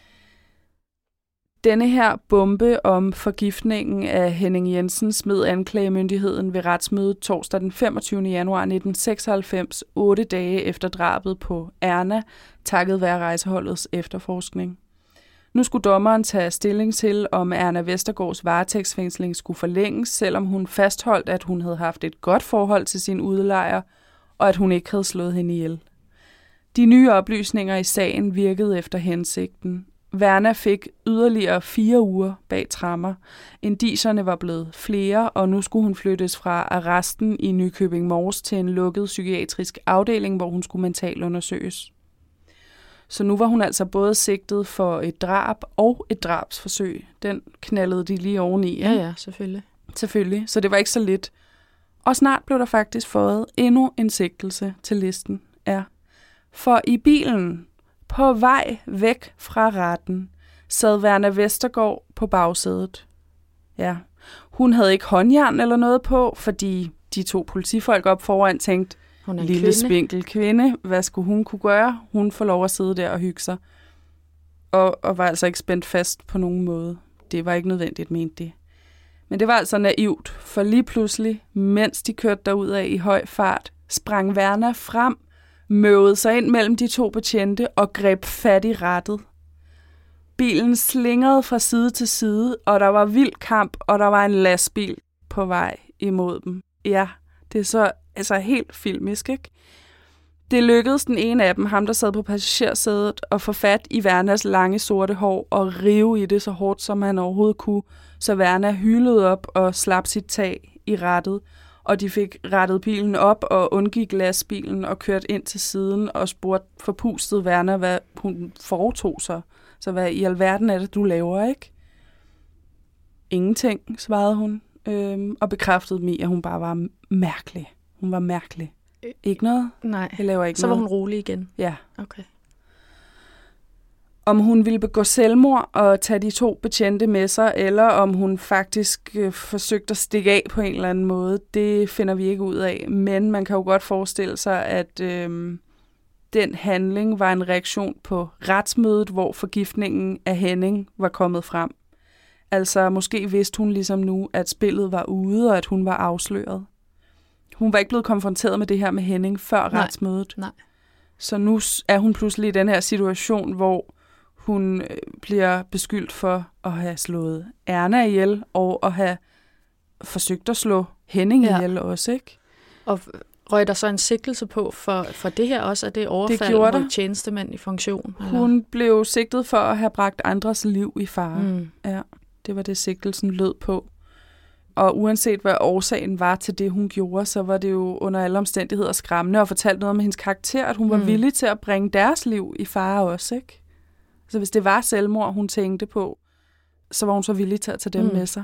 Denne her bombe om forgiftningen af Henning Jensen smed anklagemyndigheden ved retsmødet torsdag den femogtyvende januar nitten seksoghalvfems, otte dage efter drabet på Erna, takket være rejseholdets efterforskning. Nu skulle dommeren tage stilling til, om Erna Vestergaards varetægtsfængsling skulle forlænges, selvom hun fastholdt, at hun havde haft et godt forhold til sin udlejer, og at hun ikke havde slået hende ihjel. De nye oplysninger i sagen virkede efter hensigten. Werner fik yderligere fire uger bag tremmer. Indicierne var blevet flere, og nu skulle hun flyttes fra arresten i Nykøbing Mors til en lukket psykiatrisk afdeling, hvor hun skulle mentalundersøges. Så nu var hun altså både sigtet for et drab og et drabsforsøg. Den knaldede de lige oveni.
Ja, ja, selvfølgelig.
Selvfølgelig, så det var ikke så lidt. Og snart blev der faktisk fået endnu en sigtelse til listen. Ja. For i bilen, på vej væk fra retten, sad Verna Vestergaard på bagsædet. Ja, hun havde ikke håndjern eller noget på, fordi de to politifolk op foran tænkte,
hun er en
lille
kvinde.
spinkel kvinde, hvad skulle hun kunne gøre? Hun får lov at sidde der og hygge sig. Og, og var altså ikke spændt fast på nogen måde. Det var ikke nødvendigt, mente de. Men det var altså naivt, for lige pludselig, mens de kørte derudad i høj fart, sprang Verna frem, møvede sig ind mellem de to betjente og greb fat i rattet. Bilen slingrede fra side til side, og der var vild kamp, og der var en lastbil på vej imod dem. Ja, det er så altså helt filmisk, ikke? Det lykkedes den ene af dem, ham der sad på passagersædet, at få fat i Vernas lange sorte hår og rive i det så hårdt, som han overhovedet kunne, så Verna hylede op og slap sit tag i rattet, og de fik rettet bilen op og undgik lastbilen og kørte ind til siden og spurgte forpustet Verna, hvad hun foretog sig. Så hvad i alverden er det, du laver, ikke? Ingenting, svarede hun, øhm, og bekræftede mig, at hun bare var mærkelig. Hun var mærkelig. Ikke noget?
Nej,
jeg laver ikke
så
noget.
var hun rolig igen?
Ja.
Okay.
Om hun ville begå selvmord og tage de to betjente med sig, eller om hun faktisk øh, forsøgte at stikke af på en eller anden måde, det finder vi ikke ud af. Men man kan jo godt forestille sig, at øh, den handling var en reaktion på retsmødet, hvor forgiftningen af Henning var kommet frem. Altså måske vidste hun ligesom nu, at spillet var ude, og at hun var afsløret. Hun var ikke blevet konfronteret med det her med Henning før
Nej.
retsmødet.
Nej.
Så nu er hun pludselig i den her situation, hvor hun bliver beskyldt for at have slået Erna ihjel, og at have forsøgt at slå Henning
Ja.
ihjel også, ikke?
Og røg der så en sigtelse på for, for det her også, at det overfald mod
der.
tjenestemænd i funktion? Eller?
Hun blev sigtet for at have bragt andres liv i fare.
Mm.
Ja, det var det, sigtelsen lød på. Og uanset hvad årsagen var til det, hun gjorde, så var det jo under alle omstændigheder skræmmende og fortalte noget om hendes karakter, at hun var
Mm.
villig til at bringe deres liv i fare også, ikke? Så hvis det var selvmord, hun tænkte på, så var hun så villig til at tage dem
Mm.
med sig.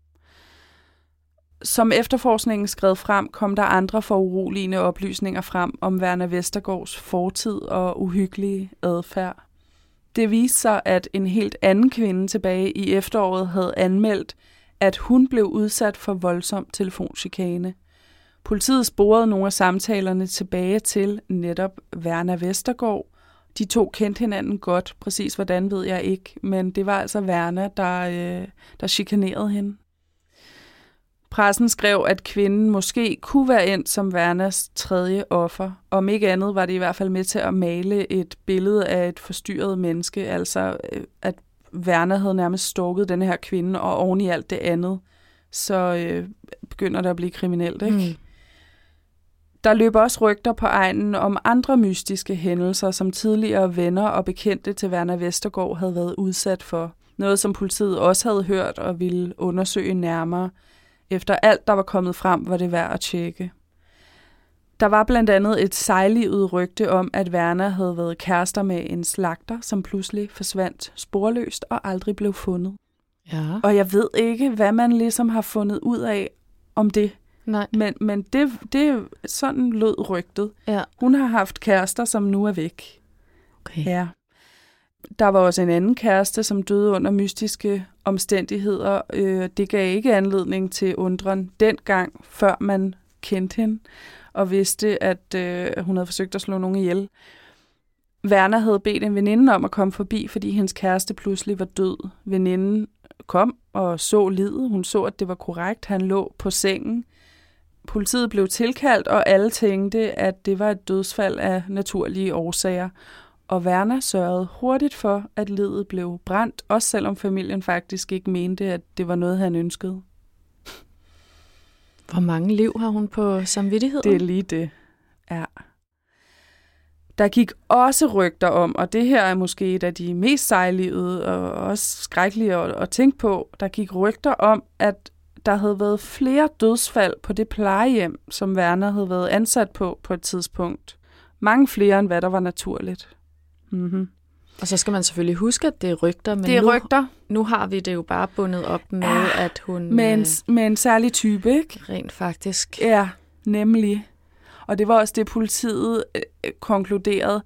Som efterforskningen skred frem, kom der andre foruroligende oplysninger frem om Verna Vestergaards fortid og uhyggelige adfærd. Det viste sig, at en helt anden kvinde tilbage i efteråret havde anmeldt, at hun blev udsat for voldsom telefonchikane. Politiet sporede nogle af samtalerne tilbage til netop Verna Vestergaard. De to kendte hinanden godt, præcis hvordan ved jeg ikke, men det var altså Verna, der, øh, der chikanerede hende. Pressen skrev, at kvinden måske kunne være endt som Vernas tredje offer. Om ikke andet var det i hvert fald med til at male et billede af et forstyrret menneske, altså at Verna havde nærmest stalket den her kvinde, og oven i alt det andet, så øh, begynder det at blive kriminelt, ikke? Mm. Der løb også rygter på egnen om andre mystiske hændelser, som tidligere venner og bekendte til Verna Vestergaard havde været udsat for. Noget, som politiet også havde hørt og ville undersøge nærmere. Efter alt, der var kommet frem, var det værd at tjekke. Der var blandt andet et sejlivet rygte om, at Verna havde været kærester med en slagter, som pludselig forsvandt sporløst og aldrig blev fundet.
Ja.
Og jeg ved ikke, hvad man ligesom har fundet ud af om det.
Nej.
Men, men det, det sådan lød rygtet.
Ja.
Hun har haft kærester, som nu er væk.
Okay.
Ja. Der var også en anden kæreste, som døde under mystiske omstændigheder. Øh, det gav ikke anledning til undren dengang, før man kendte hende og vidste, at øh, hun havde forsøgt at slå nogen ihjel. Verna havde bedt en veninde om at komme forbi, fordi hendes kæreste pludselig var død. Veninden kom og så liget. Hun så, at det var korrekt. Han lå på sengen. Politiet blev tilkaldt, og alle tænkte, at det var et dødsfald af naturlige årsager. Og Verna sørgede hurtigt for, at liget blev brændt, også selvom familien faktisk ikke mente, at det var noget, han ønskede.
Hvor mange liv har hun på samvittigheden?
Det er lige det. Ja. Der gik også rygter om, og det her er måske et af de mest sejlivede og også skrækkelige at, at tænke på, der gik rygter om, at der havde været flere dødsfald på det plejehjem, som Verna havde været ansat på på et tidspunkt. Mange flere, end hvad der var naturligt. Mm-hmm.
Og så skal man selvfølgelig huske, at det er rygter, men
det er
nu,
rygter.
nu har vi det jo bare bundet op med, ja, at hun...
Med en, med en særlig type, ikke?
Rent faktisk.
Ja, nemlig. Og det var også det, politiet øh, konkluderede.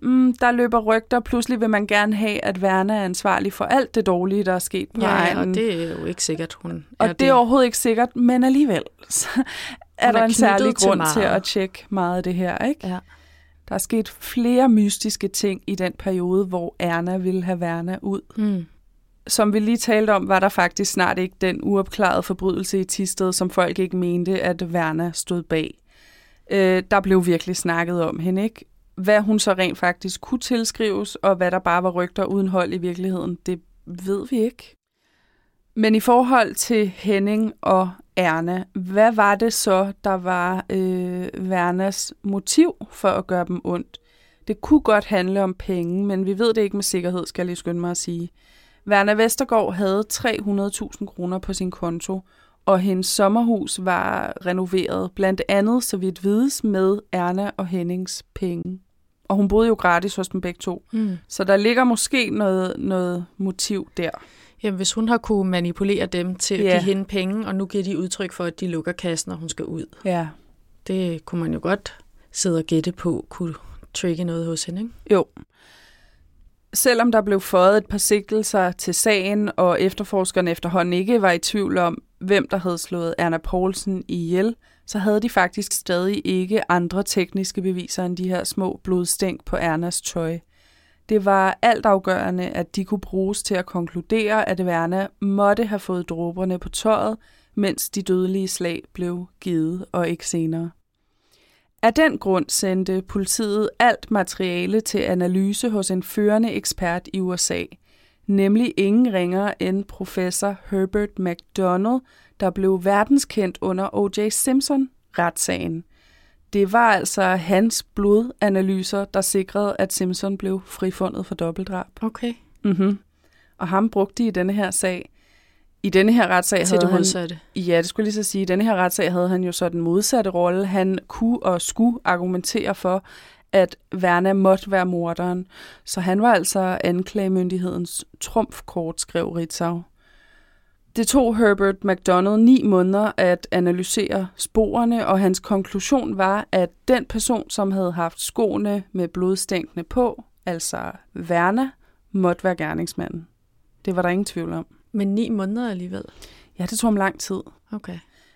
mm, der løber rygter. Pludselig vil man gerne have, at Verna er ansvarlig for alt det dårlige, der er sket på
ja,
egnen.
og det er jo ikke sikkert, hun
Og
er
det
det.
er overhovedet ikke sikkert, men alligevel så er
Hun
der
er
en særlig
knyttet til
grund
meget.
til at tjekke meget af det her, ikke?
Ja.
Der er sket flere mystiske ting i den periode, hvor Erna ville have Verna ud.
Mm.
Som vi lige talte om, var der faktisk snart ikke den uopklarede forbrydelse i Thisted, som folk ikke mente, at Verna stod bag. Øh, der blev virkelig snakket om hende, ikke? Hvad hun så rent faktisk kunne tilskrives, og hvad der bare var rygter uden hold i virkeligheden, det ved vi ikke. Men i forhold til Henning og Erna, hvad var det så, der var øh, Vernas motiv for at gøre dem ondt? Det kunne godt handle om penge, men vi ved det ikke med sikkerhed, skal jeg lige skynde mig at sige. Verna Vestergaard havde tre hundrede tusind kroner på sin konto, og hendes sommerhus var renoveret, blandt andet, så vidt vides, med Erna og Hennings penge. Og hun boede jo gratis hos dem begge to.
Mm.
Så der ligger måske noget, noget motiv der.
Jamen, hvis hun har kunne manipulere dem til at
Ja.
give hende penge, og nu giver de udtryk for, at de lukker kassen, og hun skal ud.
Ja.
Det kunne man jo godt sidde og gætte på, kunne trigge noget hos hende, ikke?
Jo. Selvom der blev føjet et par sigtelser til sagen, og efterforskerne efterhånden ikke var i tvivl om, hvem der havde slået Erna Poulsen ihjel, så havde de faktisk stadig ikke andre tekniske beviser end de her små blodstænk på Ernas tøj. Det var altafgørende, at de kunne bruges til at konkludere, at Verna måtte have fået dråberne på tøjet, mens de dødelige slag blev givet, og ikke senere. Af den grund sendte politiet alt materiale til analyse hos en førende ekspert i U S A, nemlig ingen ringere end professor Herbert McDonald, der blev verdenskendt under O J Simpson-retssagen. Det var altså hans blodanalyser, der sikrede, at Simpson blev frifundet for dobbeltdrab.
Okay.
Mm-hmm. Og ham brugte de i denne her sag. I denne her retssag
Til
havde
det
han...
modsatte.
Ja, det skulle jeg lige så sige. I denne her retssag havde han jo så den modsatte rolle. Han kunne og skulle argumentere for, at Verna måtte være morderen. Så han var altså anklagemyndighedens trumfkort, skrev Ritzau. Det tog Herbert McDonald ni måneder at analysere sporene, og hans konklusion var, at den person, som havde haft skoene med blodstænkene på, altså Verna, måtte være gerningsmanden. Det var der ingen tvivl om.
Men ni måneder alligevel?
Ja, det tog ham lang tid.
Okay.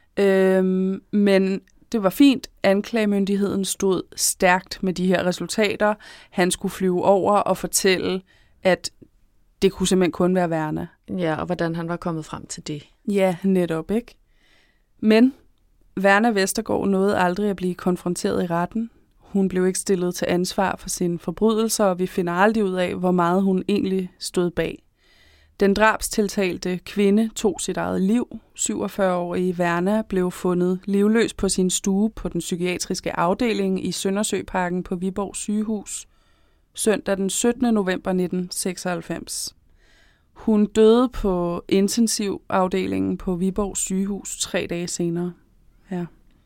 Øhm, men det var fint. Anklagemyndigheden stod stærkt med de her resultater. Han skulle flyve over og fortælle, at det kunne simpelthen kun være Verna.
Ja, og hvordan han var kommet frem til det.
Ja, netop, ikke? Men Verna Vestergaard nåede aldrig at blive konfronteret i retten. Hun blev ikke stillet til ansvar for sine forbrydelser, og vi finder aldrig ud af, hvor meget hun egentlig stod bag. Den drabstiltalte kvinde tog sit eget liv. syvogfyrre-årige Verna blev fundet livløs på sin stue på den psykiatriske afdeling i Søndersøparken på Viborg sygehus søndag den syttende november nitten seksoghalvfems. Hun døde på intensivafdelingen på Viborg sygehus tre dage senere. Ja.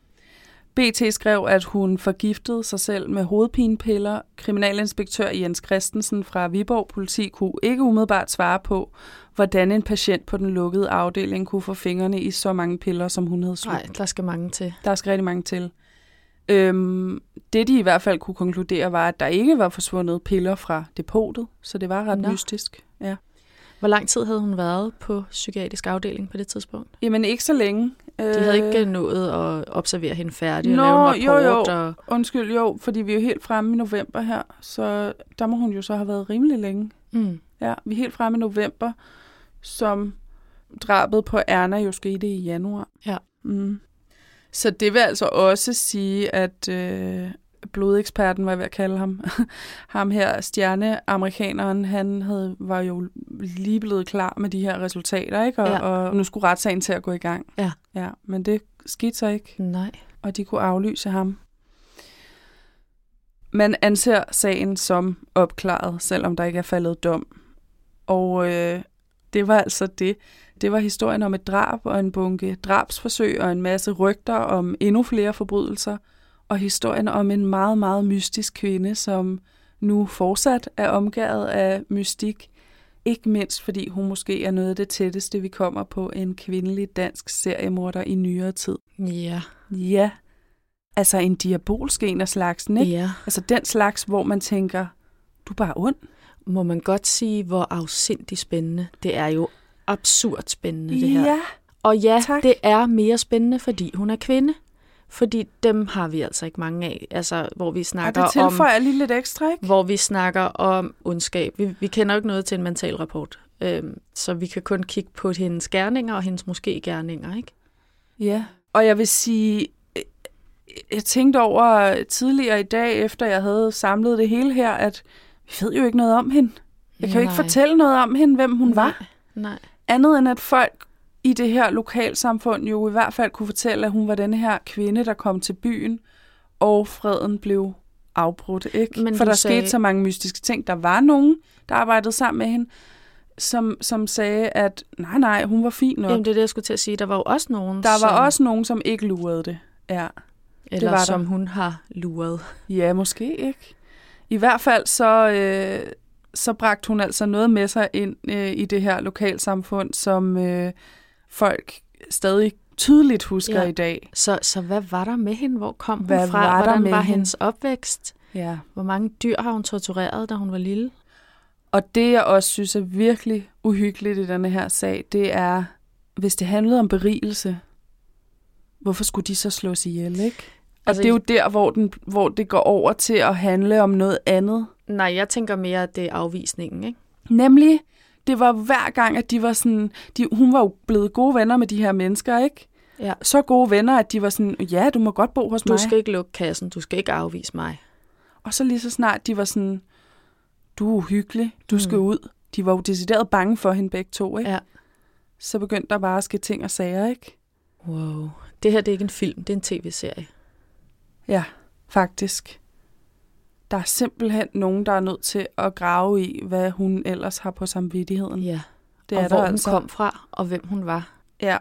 B T skrev, at hun forgiftede sig selv med hovedpinepiller. Kriminalinspektør Jens Christensen fra Viborg Politi kunne ikke umiddelbart svare på, hvordan en patient på den lukkede afdeling kunne få fingrene i så mange piller, som hun havde slugt.
Nej, der skal mange til.
Der skal rigtig mange til. Øhm, det de i hvert fald kunne konkludere var, at der ikke var forsvundet piller fra depotet, så det var ret
Nå.
mystisk. Ja.
Hvor lang tid havde hun været på psykiatrisk afdeling på det tidspunkt?
Jamen ikke så længe.
De havde ikke nået at observere hende færdig
Nå,
og lave en rapport.
jo, jo.
Og...
Undskyld, jo, fordi vi er jo helt fremme i november her, så der må hun jo så have været rimelig længe.
Mm.
Ja, vi er helt fremme i november, som drabet på Erna jo skete i januar.
Ja.
Mm. Så det vil altså også sige, at øh, blodeksperten, hvad jeg vil kalde ham, ham her stjerneamerikaneren, han havde, var jo lige blevet klar med de her resultater, ikke? Og,
Ja.
og nu skulle retssagen til at gå i gang.
Ja.
Ja, men det skete så ikke,
Nej.
og de kunne aflyse ham. Man anser sagen som opklaret, selvom der ikke er faldet dom. Og øh, det var altså det. Det var historien om et drab og en bunke drabsforsøg og en masse rygter om endnu flere forbrydelser. Og historien om en meget, meget mystisk kvinde, som nu fortsat er omgærdet af mystik. Ikke mindst fordi hun måske er noget af det tætteste, vi kommer på en kvindelig dansk seriemorder i nyere tid.
Ja.
Ja, altså en diabolsk en af slagsen, ikke?
Ja.
Altså den slags, hvor man tænker, Du er bare ond.
Må man godt sige, hvor afsindigt spændende. Det er jo absurd spændende, det her.
Ja,
Og ja,
tak.
det er mere spændende, fordi hun er kvinde. Fordi dem har vi altså ikke mange af. Altså, hvor vi
Og
snakker
det tilføjer lige lidt ekstra, ikke?
hvor vi snakker om ondskab. Vi, vi kender jo ikke noget til en mental rapport. Øhm, så vi kan kun kigge på hendes gerninger og hendes måske gerninger, ikke?
Ja, og jeg vil sige, jeg tænkte over tidligere i dag, efter jeg havde samlet det hele her, at vi ved jo ikke noget om hende. Jeg kan jo ikke
Nej.
fortælle noget om hende, hvem hun var.
Nej.
Andet end at folk i det her lokalsamfund jo i hvert fald kunne fortælle, at hun var den her kvinde, der kom til byen, og freden blev afbrudt, ikke?
Men
For
du
der
sagde-
skete så mange mystiske ting. Der var nogen, der arbejdede sammen med hende, som, som sagde, at nej, nej, hun var fin nok.
Jamen, det er det, jeg skulle til at sige. Der var jo også nogen,
Der var
som,
også nogen, som ikke lurede det. Ja.
eller
var der.
som hun har luret.
Ja, måske ikke. I hvert fald så, øh, så bragte hun altså noget med sig ind øh, i det her lokalsamfund, som øh, folk stadig tydeligt husker
Ja.
i dag.
Så, så hvad var der med hende? Hvor kom hun
Hvad
fra?
var der
Hvordan
med
var
hende?
hendes opvækst?
Ja.
Hvor mange dyr har hun tortureret, da hun var lille?
Og det, jeg også synes er virkelig uhyggeligt i denne her sag, det er, hvis det handlede om berigelse, hvorfor skulle de så slås ihjel, ikke? Og
Altså,
det er jo der, hvor, den, hvor det går over til at handle om noget andet.
Nej, jeg tænker mere, at det er afvisningen, ikke?
Nemlig, det var hver gang, at de var sådan, de, hun var jo blevet gode venner med de her mennesker, ikke?
Ja.
Så gode venner, at de var sådan, ja, du må godt bo hos
Du
mig.
skal ikke lukke kassen, du skal ikke afvise mig.
Og så lige så snart de var sådan, du er uhyggelig, du skal
Mm.
ud. De var jo decideret bange for hende begge to, ikke?
Ja.
Så begyndte der bare at ske ting og sager, ikke?
Wow. Det her det er ikke en film, det er en tv-serie.
Ja, faktisk. Der er simpelthen nogen, der er nødt til at grave i, hvad hun ellers har på samvittigheden.
Ja.
Det
og
er
hvor
der
hun
altså.
kom fra, og hvem hun var.
Ja.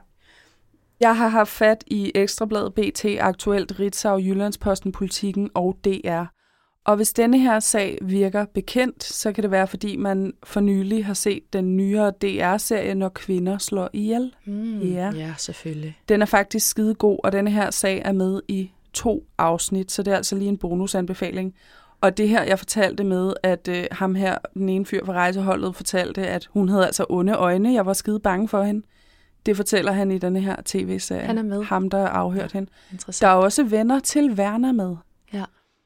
Jeg har haft fat i Ekstrabladet, B T, Aktuelt, Ritzau, Jyllandsposten, Politikken og D R. Og hvis denne her sag virker bekendt, så kan det være, fordi man for nylig har set den nyere D R-serie, Når kvinder slår ihjel.
Mm,
Ja.
ja, selvfølgelig.
Den er faktisk skide god, og denne her sag er med i to afsnit, så det er altså lige en bonusanbefaling. Og det her, jeg fortalte med, at øh, ham her, den ene fyr fra rejseholdet, fortalte, at hun havde altså onde øjne. Jeg var skide bange for hende. Det fortæller han i denne her tv-serie.
Han er med.
Ham, der har afhørt hende.
Interessant.
Der er også venner til Werner med.
Ja.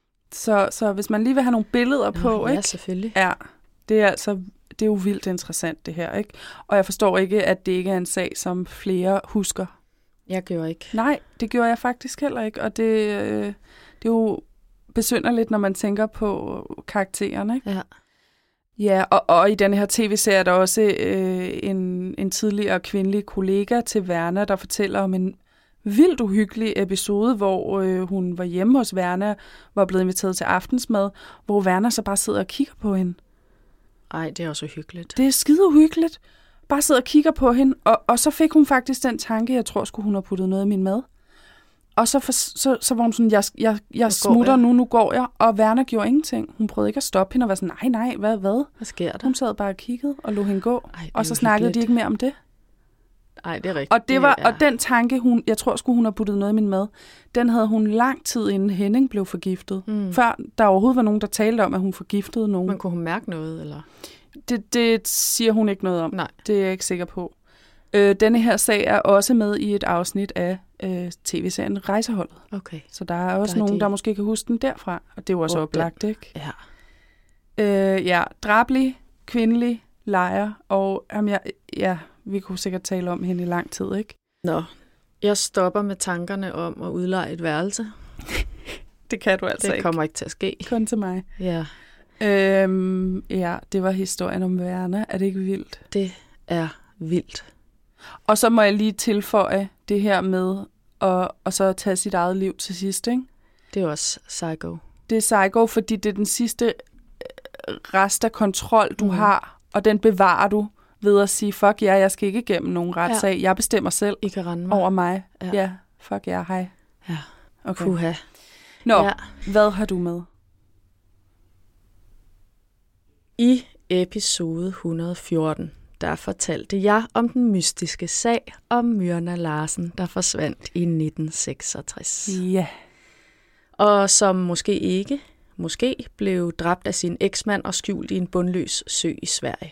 Så, så hvis man lige vil have nogle billeder
Nå,
på,
ja,
ikke?
selvfølgelig.
Ja, det er altså det er jo vildt interessant det her, ikke? Og jeg forstår ikke, at det ikke er en sag, som flere husker.
Jeg gjorde ikke.
Nej, det gjorde jeg faktisk heller ikke, og det, øh, det er jo besynderligt, når man tænker på karaktererne, ikke?
Ja.
Ja, og, og i denne her tv-serie er der også øh, en, en tidligere kvindelig kollega til Werner, der fortæller om en vildt uhyggelig episode, hvor øh, hun var hjemme hos Werner, var blevet inviteret til aftensmad, hvor Werner så bare sidder og kigger på hende.
Ej, det er også hyggeligt.
Det er skide uhyggeligt. Bare sidder og kigger på hende, og, og så fik hun faktisk den tanke, jeg tror, skulle hun have puttet noget i min mad. Og så, for, så, så var hun sådan, jeg, jeg, jeg smutter
jeg.
nu, nu går jeg. Og Werner gjorde ingenting. Hun prøvede ikke at stoppe hende og var sådan, nej, nej, hvad, hvad?
Hvad sker der?
Hun sad bare og kiggede og lå hende gå.
Ej, det er
og så
jo
snakkede
hyggeligt.
de ikke mere om det.
Ej, det er rigtigt.
Og, det var,
er...
og den tanke, hun, jeg tror, skulle hun have puttet noget i min mad, den havde hun lang tid inden Henning blev forgiftet.
Mm.
Før der overhovedet var nogen, der talte om, at hun forgiftede nogen.
Men kunne hun mærke noget, eller?
Det, det siger hun ikke noget om.
Nej.
Det er jeg ikke sikker på. Øh, denne her sag er også med i et afsnit af øh, tv-serien Rejseholdet.
Okay.
Så der er også
Der er
nogen,
de-
der måske kan huske den derfra. Og det er jo også
Åh,
oplagt, ikke?
Ja.
Øh, ja, drabelig, kvindelig, lejer, og jamen, jeg, ja, vi kunne sikkert tale om hende i lang tid, ikke?
Nå, jeg stopper med tankerne om at udleje et værelse.
Det kan du altså
Det
ikke.
kommer ikke til at ske.
Kun til mig.
Ja,
Øhm, ja, det var historien om Werner. Er det ikke vildt?
det er vildt.
Og så må jeg lige tilføje det her med at, og så tage sit eget liv til sidst, ikke?
Det er også psycho.
Det er psycho, fordi det er den sidste øh, rest af kontrol, du
Mhm.
mm. har, og den bevarer du ved at sige, fuck ja, jeg skal ikke igennem nogen retssag. Ja. Jeg bestemmer selv
I kan rende mig.
over mig.
Ja.
Ja, ja fuck ja, hej.
Ja,
Okay.
puha.
Nå,
Ja.
ja. Hvad har du med?
I episode et hundrede og fjorten, der fortalte jeg om den mystiske sag om Myrna Larsen, der forsvandt i nitten seksogtres.
Ja.
Og som måske ikke måske blev dræbt af sin eksmand og skjult i en bundløs sø i Sverige.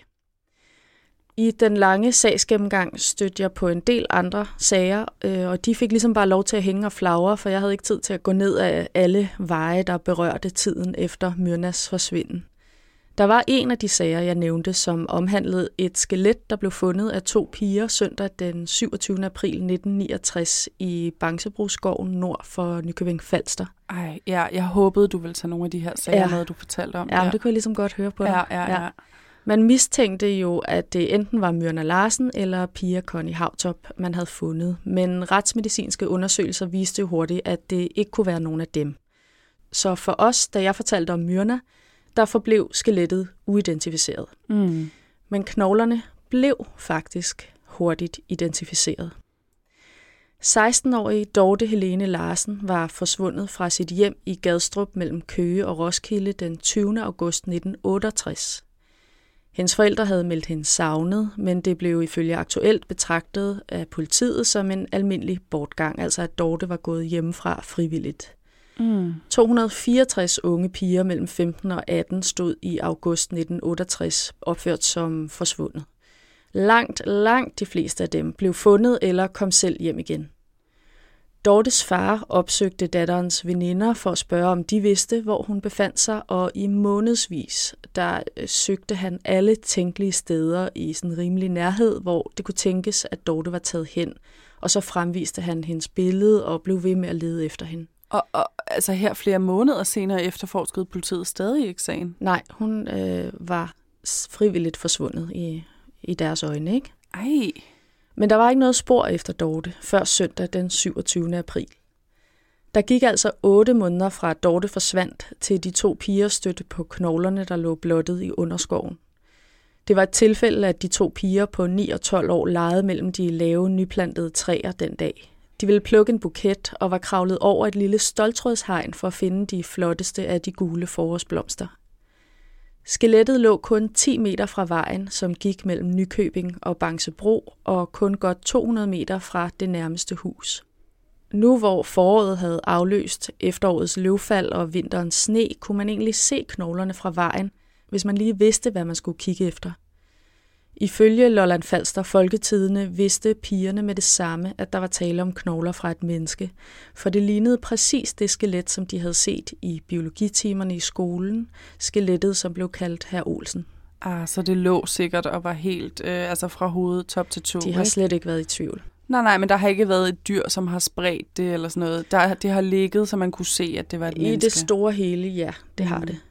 I den lange sagsgennemgang stødte jeg på en del andre sager, øh, og de fik ligesom bare lov til at hænge og flagre, for jeg havde ikke tid til at gå ned af alle veje, der berørte tiden efter Myrnas forsvinden. Der var en af de sager, jeg nævnte, som omhandlede et skelet, der blev fundet af to piger søndag den syvogtyvende april nitten niogtres i Bangsebroskoven nord for Nykøbing Falster.
Ej, ja, jeg håbede, du ville tage nogle af de her sager
Ja.
med, du fortalte om.
Ja, men det kunne jeg ligesom godt høre på dig.
Ja, ja, ja.
Man mistænkte jo, at det enten var Myrna Larsen eller Pia Connie Hautop, man havde fundet, men retsmedicinske undersøgelser viste jo hurtigt, at det ikke kunne være nogen af dem. Så for os, da jeg fortalte om Myrna, der forblev skelettet uidentificeret.
Mm.
Men knoglerne blev faktisk hurtigt identificeret. seksten-årige Dorte Helene Larsen var forsvundet fra sit hjem i Gadstrup mellem Køge og Roskilde den tyvende august nitten otteogtres. Hendes forældre havde meldt hende savnet, men det blev ifølge Aktuelt betragtet af politiet som en almindelig bortgang, altså at Dorte var gået hjemmefra frivilligt.
Mm.
to hundrede og fireogtres unge piger mellem femten og atten stod i august nitten otteogtres opført som forsvundet. Langt, langt de fleste af dem blev fundet eller kom selv hjem igen. Dortes far opsøgte datterens veninder for at spørge, om de vidste, hvor hun befandt sig, og i månedsvis der søgte han alle tænkelige steder i sådan rimelig nærhed, hvor det kunne tænkes, at Dorte var taget hen, og så fremviste han hendes billede og blev ved med at lede efter hende.
Og, og altså her flere måneder senere efterforskede politiet stadig ikke sagen?
Nej, hun øh, var frivilligt forsvundet i, i deres øjne, ikke?
Ej.
Men der var ikke noget spor efter Dorte før søndag den syvogtyvende april. Der gik altså otte måneder fra, at Dorte forsvandt, til de to piger stødte på knoglerne, der lå blottet i underskoven. Det var et tilfælde, at de to piger på ni og tolv år legede mellem de lave, nyplantede træer den dag. De ville plukke en buket og var kravlet over et lille ståltrådshegn for at finde de flotteste af de gule forårsblomster. Skelettet lå kun ti meter fra vejen, som gik mellem Nykøbing og Bangsebro, og kun godt to hundrede meter fra det nærmeste hus. Nu hvor foråret havde afløst efterårets løvfald og vinterens sne, kunne man egentlig se knoglerne fra vejen, hvis man lige vidste, hvad man skulle kigge efter. Ifølge Lolland Falster Folketidende vidste pigerne med det samme, at der var tale om knogler fra et menneske, for det lignede præcis det skelet, som de havde set i biologitimerne i skolen, skelettet, som blev kaldt Herr Olsen.
Ah, så det lå sikkert og var helt, øh, altså fra hovedet top til to.
De har
ikke?
slet ikke været i tvivl.
Nej, nej, men der har ikke været et dyr, som har spredt det eller sådan noget. Der, det har ligget, så man kunne se, at det var et
I
menneske.
det store hele, ja, det har
Mm.
det.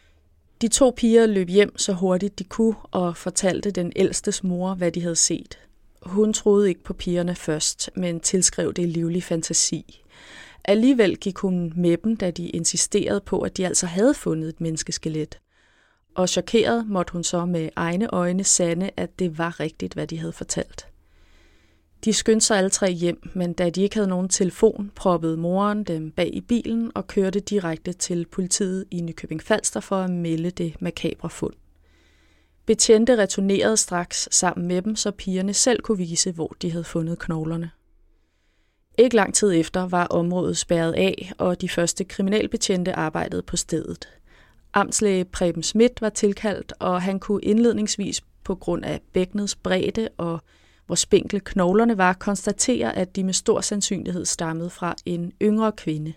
De to piger løb hjem så hurtigt de kunne og fortalte den ældstes mor, hvad de havde set. Hun troede ikke på pigerne først, men tilskrev det i livlig fantasi. Alligevel gik hun med dem, da de insisterede på, at de altså havde fundet et menneskeskelet. Og chokeret måtte hun så med egne øjne sande, at det var rigtigt, hvad de havde fortalt. De skyndte sig alle tre hjem, men da de ikke havde nogen telefon, proppede moren dem bag i bilen og kørte direkte til politiet i Nykøbing Falster for at melde det makabre fund. Betjente returnerede straks sammen med dem, så pigerne selv kunne vise, hvor de havde fundet knoglerne. Ikke lang tid efter var området spærret af, og de første kriminalbetjente arbejdede på stedet. Amtslæge Preben Schmidt var tilkaldt, og han kunne indledningsvis på grund af bækkenets bredde og hvor spinkle knoglerne var, konstatere, at de med stor sandsynlighed stammede fra en yngre kvinde.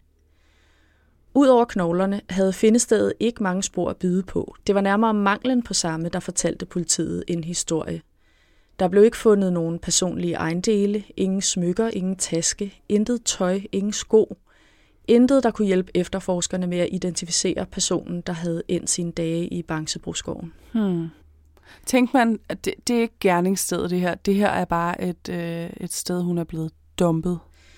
Udover knoglerne havde findestedet ikke mange spor at byde på. Det var nærmere manglen på samme, der fortalte politiet en historie. Der blev ikke fundet nogen personlige ejendele, ingen smykker, ingen taske, intet tøj, ingen sko. Intet, der kunne hjælpe efterforskerne med at identificere personen, der havde endt sine dage i Bangsebroskoven.
Hmm. Tænkte man, at det, det er ikke gerningsstedet, det her. Det her er bare et, øh, et sted, hun er blevet dumpet.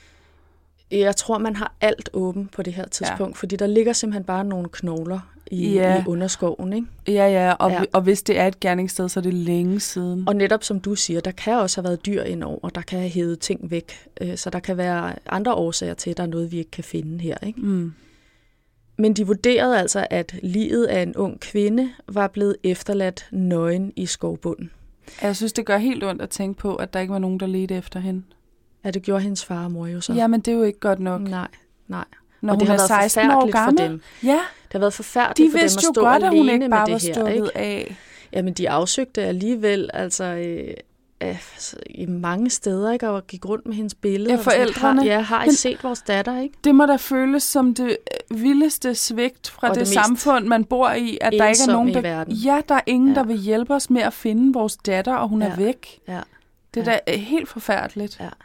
Jeg tror, man har alt åbent på det her tidspunkt, ja. Fordi der ligger simpelthen bare nogle knogler i,
ja.
i underskoven, ikke?
Ja, ja og,
ja,
og hvis det er et gerningssted, så er det længe siden.
Og netop som du siger, der kan også have været dyr indover, der kan have hævet ting væk, så der kan være andre årsager til, at der er noget, vi ikke kan finde her, ikke?
Mm.
Men de vurderede altså, at liget af en ung kvinde var blevet efterladt nøgen i skovbunden.
Jeg synes, det gør helt ondt at tænke på, at der ikke var nogen, der ledte efter hende.
Ja, det gjorde hendes far og mor jo så.
Jamen, det er jo ikke godt nok.
Nej, nej.
Når
og
hun
det har
er
været
seksten år gammel.
for dem.
Ja.
har været forfærdeligt for dem at stå
godt,
alene
at hun ikke
med
bare
det
var
her.
stukket
Ikke?
af.
Jamen, de afsøgte alligevel, altså øh, øh, i mange steder, ikke, og gik rundt med hendes billede.
Ja, forældrene.
Har, ja, har I Men, set vores datter, ikke?
Det må da føles som det vildeste svigt fra det, det samfund, man bor i, at der ikke er nogen, der... Ja, der er ingen, ja. der vil hjælpe os med at finde vores datter, og hun ja. er væk.
Ja.
Det er ja. da helt forfærdeligt.
Ja.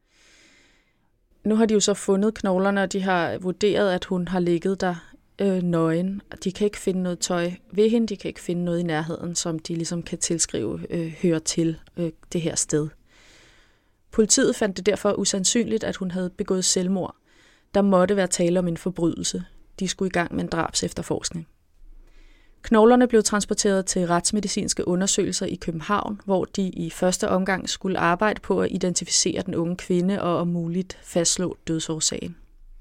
Nu har de jo så fundet knoglerne, og de har vurderet, at hun har ligget der øh, nøgen. De kan ikke finde noget tøj ved hende, de kan ikke finde noget i nærheden, som de ligesom kan tilskrive øh, hører til øh, det her sted. Politiet fandt det derfor usandsynligt, at hun havde begået selvmord. Der måtte være tale om en forbrydelse. De skulle i gang med en drabs efterforskning. Knoglerne blev transporteret til retsmedicinske undersøgelser i København, hvor de i første omgang skulle arbejde på at identificere den unge kvinde og om muligt fastslå dødsårsagen.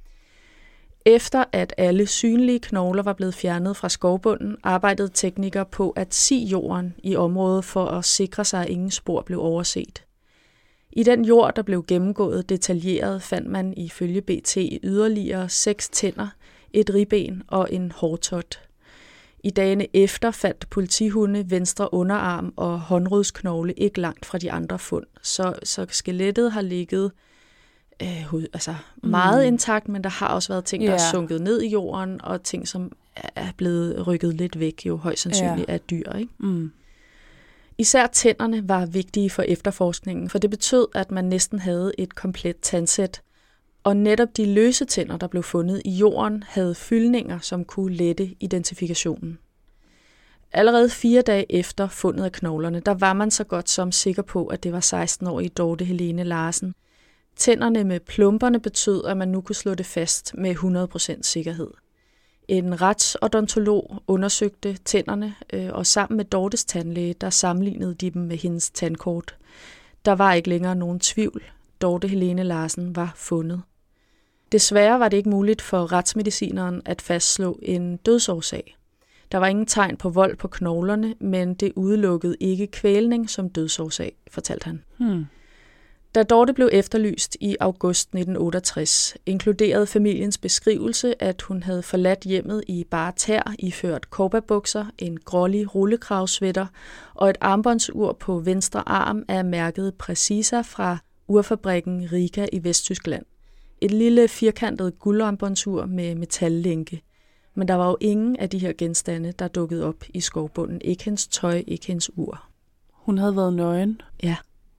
Efter at alle synlige knogler var blevet fjernet fra skovbunden, arbejdede teknikere på at si jorden i området for at sikre sig, at ingen spor blev overset. I den jord, der blev gennemgået detaljeret, fandt man ifølge B T yderligere seks tænder, et ribben og en hårtot. I dagene efter fandt politihunde venstre underarm og håndrodsknogle ikke langt fra de andre fund, så, så skelettet har ligget øh, altså meget mm. intakt, men der har også været ting, der yeah. er sunket ned i jorden, og ting, som er blevet rykket lidt væk, jo højst sandsynligt yeah. af dyr. Ikke? Mm. Især tænderne var vigtige for efterforskningen, for det betød, at man næsten havde et komplet tandsæt, og netop de løse tænder, der blev fundet i jorden, havde fyldninger, som kunne lette identifikationen. Allerede fire dage efter fundet af knoglerne, der var man så godt som sikker på, at det var seksten-årige Dorte Helene Larsen. Tænderne med plumperne betød, at man nu kunne slå det fast med hundrede procent sikkerhed. En retsodontolog undersøgte tænderne, og sammen med Dortes tandlæge, der sammenlignede de dem med hendes tandkort. Der var ikke længere nogen tvivl. Dorte Helene Larsen var fundet. Desværre var det ikke muligt for retsmedicineren at fastslå en dødsårsag. Der var ingen tegn på vold på knoglerne, men det udelukkede ikke kvælning som dødsårsag, fortalte han. Hmm. Da Dorte blev efterlyst i august nitten otteogtres, inkluderede familiens beskrivelse, at hun havde forladt hjemmet i bare tær, iført cowboybukser, en grålig rullekravsvætter og et armbåndsur på venstre arm af mærket Precisa fra urfabrikken Riga i Vesttyskland. Et lille firkantet guldarmbåndsur med metallænke. Men der var jo ingen af de her genstande, der dukkede op i skovbunden. Ikke hendes tøj, ikke hendes ur.
Hun havde været nøgen?
Ja.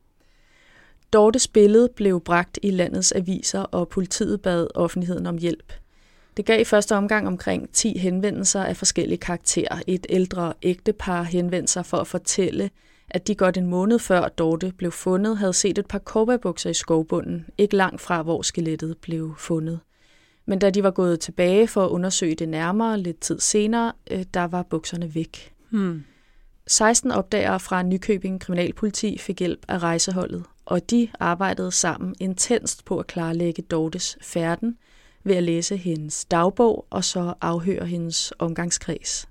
Dortes billede blev bragt i landets aviser, og politiet bad offentligheden om hjælp. Det gav i første omgang omkring ti henvendelser af forskellige karakterer. Et ældre ægtepar henvendte sig for at fortælle, at de godt en måned før Dorte blev fundet, havde set et par cowboybukser i skovbunden, ikke langt fra, hvor skelettet blev fundet. Men da de var gået tilbage for at undersøge det nærmere lidt tid senere, der var bukserne væk. Hmm. seksten opdagere fra Nykøbing Kriminalpoliti fik hjælp af rejseholdet, og de arbejdede sammen intenst på at klarlægge Dortes færden ved at læse hendes dagbog og så afhøre hendes omgangskreds.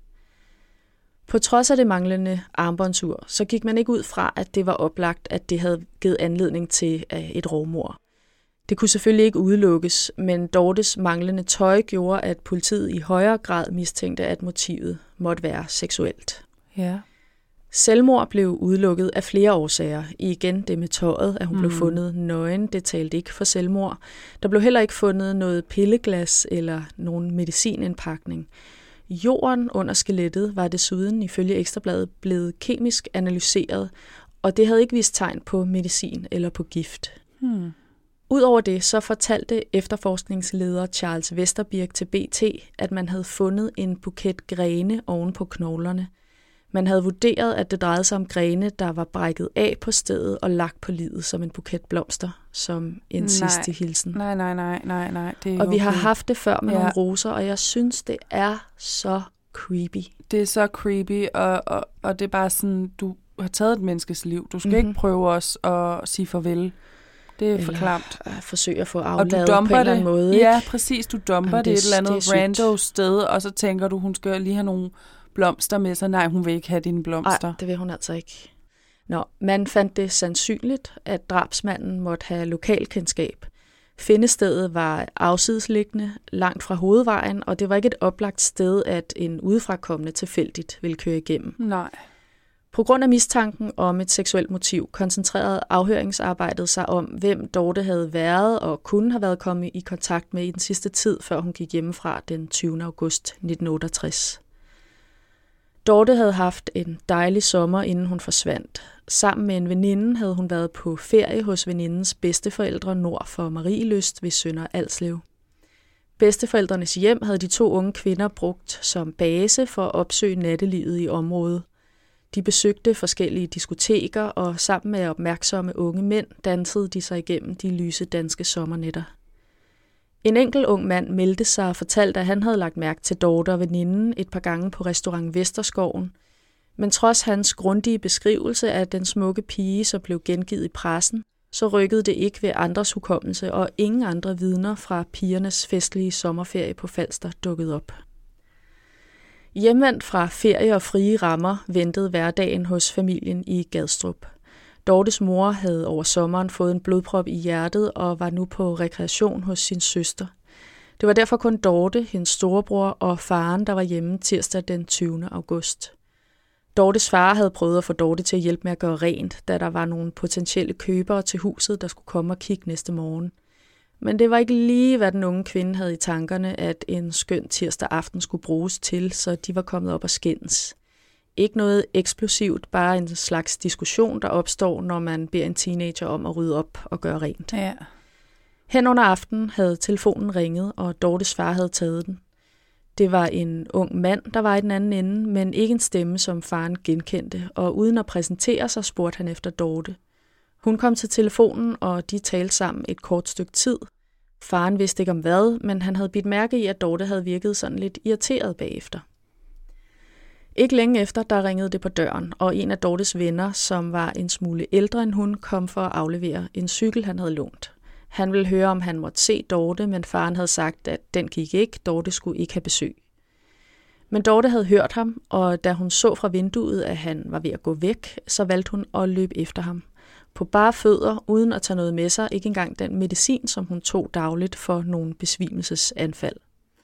På trods af det manglende armbåndsur, så gik man ikke ud fra, at det var oplagt, at det havde givet anledning til et rovmord. Det kunne selvfølgelig ikke udelukkes, men Dortes manglende tøj gjorde, at politiet i højere grad mistænkte, at motivet måtte være seksuelt.
Ja.
Selvmord blev udelukket af flere årsager. Igen det med tøjet, at hun mm. blev fundet nøgen, det talte ikke for selvmord. Der blev heller ikke fundet noget pilleglas eller nogen medicinindpakning. Jorden under skelettet var desuden ifølge Ekstrabladet blevet kemisk analyseret, og det havde ikke vist tegn på medicin eller på gift. Hmm. Udover det så fortalte efterforskningsleder Charles Vesterbirk til B T, at man havde fundet en buket grene oven på knoglerne. Man havde vurderet, at det drejede sig om grene, der var brækket af på stedet og lagt på livet som en buket blomster, som en nej. sidste hilsen.
Nej, nej, nej, nej, nej. Det er
og
okay.
Vi har haft det før med
ja.
nogle roser, og jeg synes, det er så creepy.
Det er så creepy, og, og, og det er bare sådan, du har taget et menneskes liv. Du skal mm-hmm. ikke prøve os at sige farvel. Det er for klamt.
Forsøge at få afladet på en eller anden måde.
Ikke? Ja, præcis. Du dumper Jamen, det, det et eller andet random sted, og så tænker du, hun skal lige have nogle blomster med sig. Nej, hun vil ikke have dine blomster.
Nej, det vil hun altså ikke. Nå, man fandt det sandsynligt, at drabsmanden måtte have lokalkendskab. Findestedet var afsidesliggende, langt fra hovedvejen, og det var ikke et oplagt sted, at en udefrakommende tilfældigt ville køre igennem.
Nej.
På grund af mistanken om et seksuelt motiv koncentrerede afhøringsarbejdet sig om, hvem Dorte havde været og kunne have været kommet i kontakt med i den sidste tid, før hun gik hjemmefra den tyvende august nitten otteogtres. Dorte havde haft en dejlig sommer, inden hun forsvandt. Sammen med en veninde havde hun været på ferie hos venindens bedsteforældre nord for Marielyst ved Sønder Alslev. Bedsteforældrenes hjem havde de to unge kvinder brugt som base for at opsøge nattelivet i området. De besøgte forskellige diskoteker, og sammen med opmærksomme unge mænd dansede de sig igennem de lyse danske sommernætter. En enkelt ung mand meldte sig og fortalte, at han havde lagt mærke til Dorte og veninden et par gange på restaurant Vesterskoven, men trods hans grundige beskrivelse af den smukke pige, som blev gengivet i pressen, så rykkede det ikke ved andres hukommelse, og ingen andre vidner fra pigernes festlige sommerferie på Falster dukkede op. Hjemvendt fra ferie og frie rammer ventede hverdagen hos familien i Gadstrup. Dortes mor havde over sommeren fået en blodprop i hjertet og var nu på rekreation hos sin søster. Det var derfor kun Dorte, hendes storebror og faren, der var hjemme tirsdag den tyvende august. Dortes far havde prøvet at få Dorte til at hjælpe med at gøre rent, da der var nogle potentielle købere til huset, der skulle komme og kigge næste morgen. Men det var ikke lige, hvad den unge kvinde havde i tankerne, at en skøn tirsdag aften skulle bruges til, så de var kommet op og skændes. Ikke noget eksplosivt, bare en slags diskussion, der opstår, når man beder en teenager om at rydde op og gøre rent.
Ja.
Hen under aftenen havde telefonen ringet, og Dortes far havde taget den. Det var en ung mand, der var i den anden ende, men ikke en stemme, som faren genkendte, og uden at præsentere sig, spurgte han efter Dorte. Hun kom til telefonen, og de talte sammen et kort stykke tid. Faren vidste ikke om hvad, men han havde bidt mærke i, at Dorte havde virket sådan lidt irriteret bagefter. Ikke længe efter, der ringede det på døren, og en af Dortes venner, som var en smule ældre end hun, kom for at aflevere en cykel, han havde lånt. Han ville høre, om han måtte se Dorte, men faren havde sagt, at den gik ikke, Dorte skulle ikke have besøg. Men Dorte havde hørt ham, og da hun så fra vinduet, at han var ved at gå væk, så valgte hun at løbe efter ham. På bare fødder, uden at tage noget med sig, ikke engang den medicin, som hun tog dagligt for nogle besvimelsesanfald.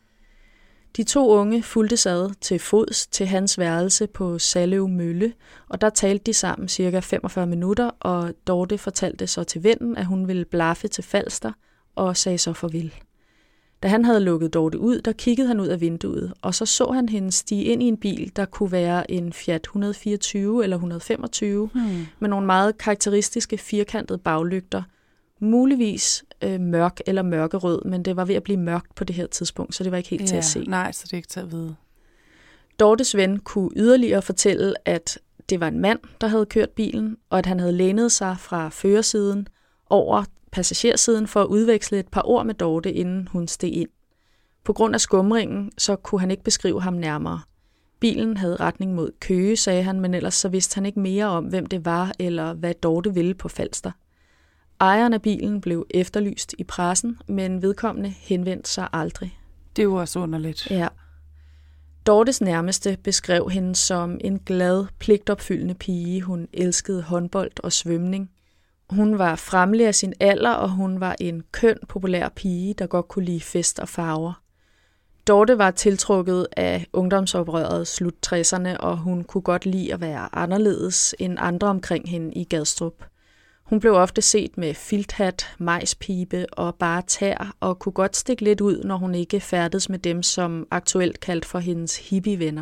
De to unge fulgte sad til fods til hans værelse på Sallev Mølle, og der talte de sammen cirka femogfyrre minutter, og Dorte fortalte så til vennen, at hun ville blaffe til Falster, og sagde så farvel. Da han havde lukket Dorte ud, der kiggede han ud af vinduet, og så så han hende stige ind i en bil, der kunne være en Fiat et hundrede fireogtyve eller et hundrede femogtyve, hmm. med nogle meget karakteristiske firkantede baglygter, muligvis øh, mørk eller mørkerød, men det var ved at blive mørkt på det her tidspunkt, så det var ikke helt ja, til at se.
Nej, så det er ikke til at vide.
Dortes ven kunne yderligere fortælle, at det var en mand, der havde kørt bilen, og at han havde lænet sig fra førersiden over passagersiden for at udveksle et par ord med Dorte, inden hun steg ind. På grund af skumringen, så kunne han ikke beskrive ham nærmere. Bilen havde retning mod Køge, sagde han, men ellers så vidste han ikke mere om, hvem det var, eller hvad Dorte ville på Falster. Ejeren af bilen blev efterlyst i pressen, men vedkommende henvendte sig aldrig.
Det var også underligt.
Ja. Dortes nærmeste beskrev hende som en glad, pligtopfyldende pige. Hun elskede håndbold og svømning. Hun var fremmelig af sin alder, og hun var en køn, populær pige, der godt kunne lide fest og farver. Dorte var tiltrukket af ungdomsoprøret slut tresserne, og hun kunne godt lide at være anderledes end andre omkring hende i Gadstrup. Hun blev ofte set med filthat, majspibe og bare tær, og kunne godt stikke lidt ud, når hun ikke færdedes med dem, som aktuelt kaldt for hendes hippievenner.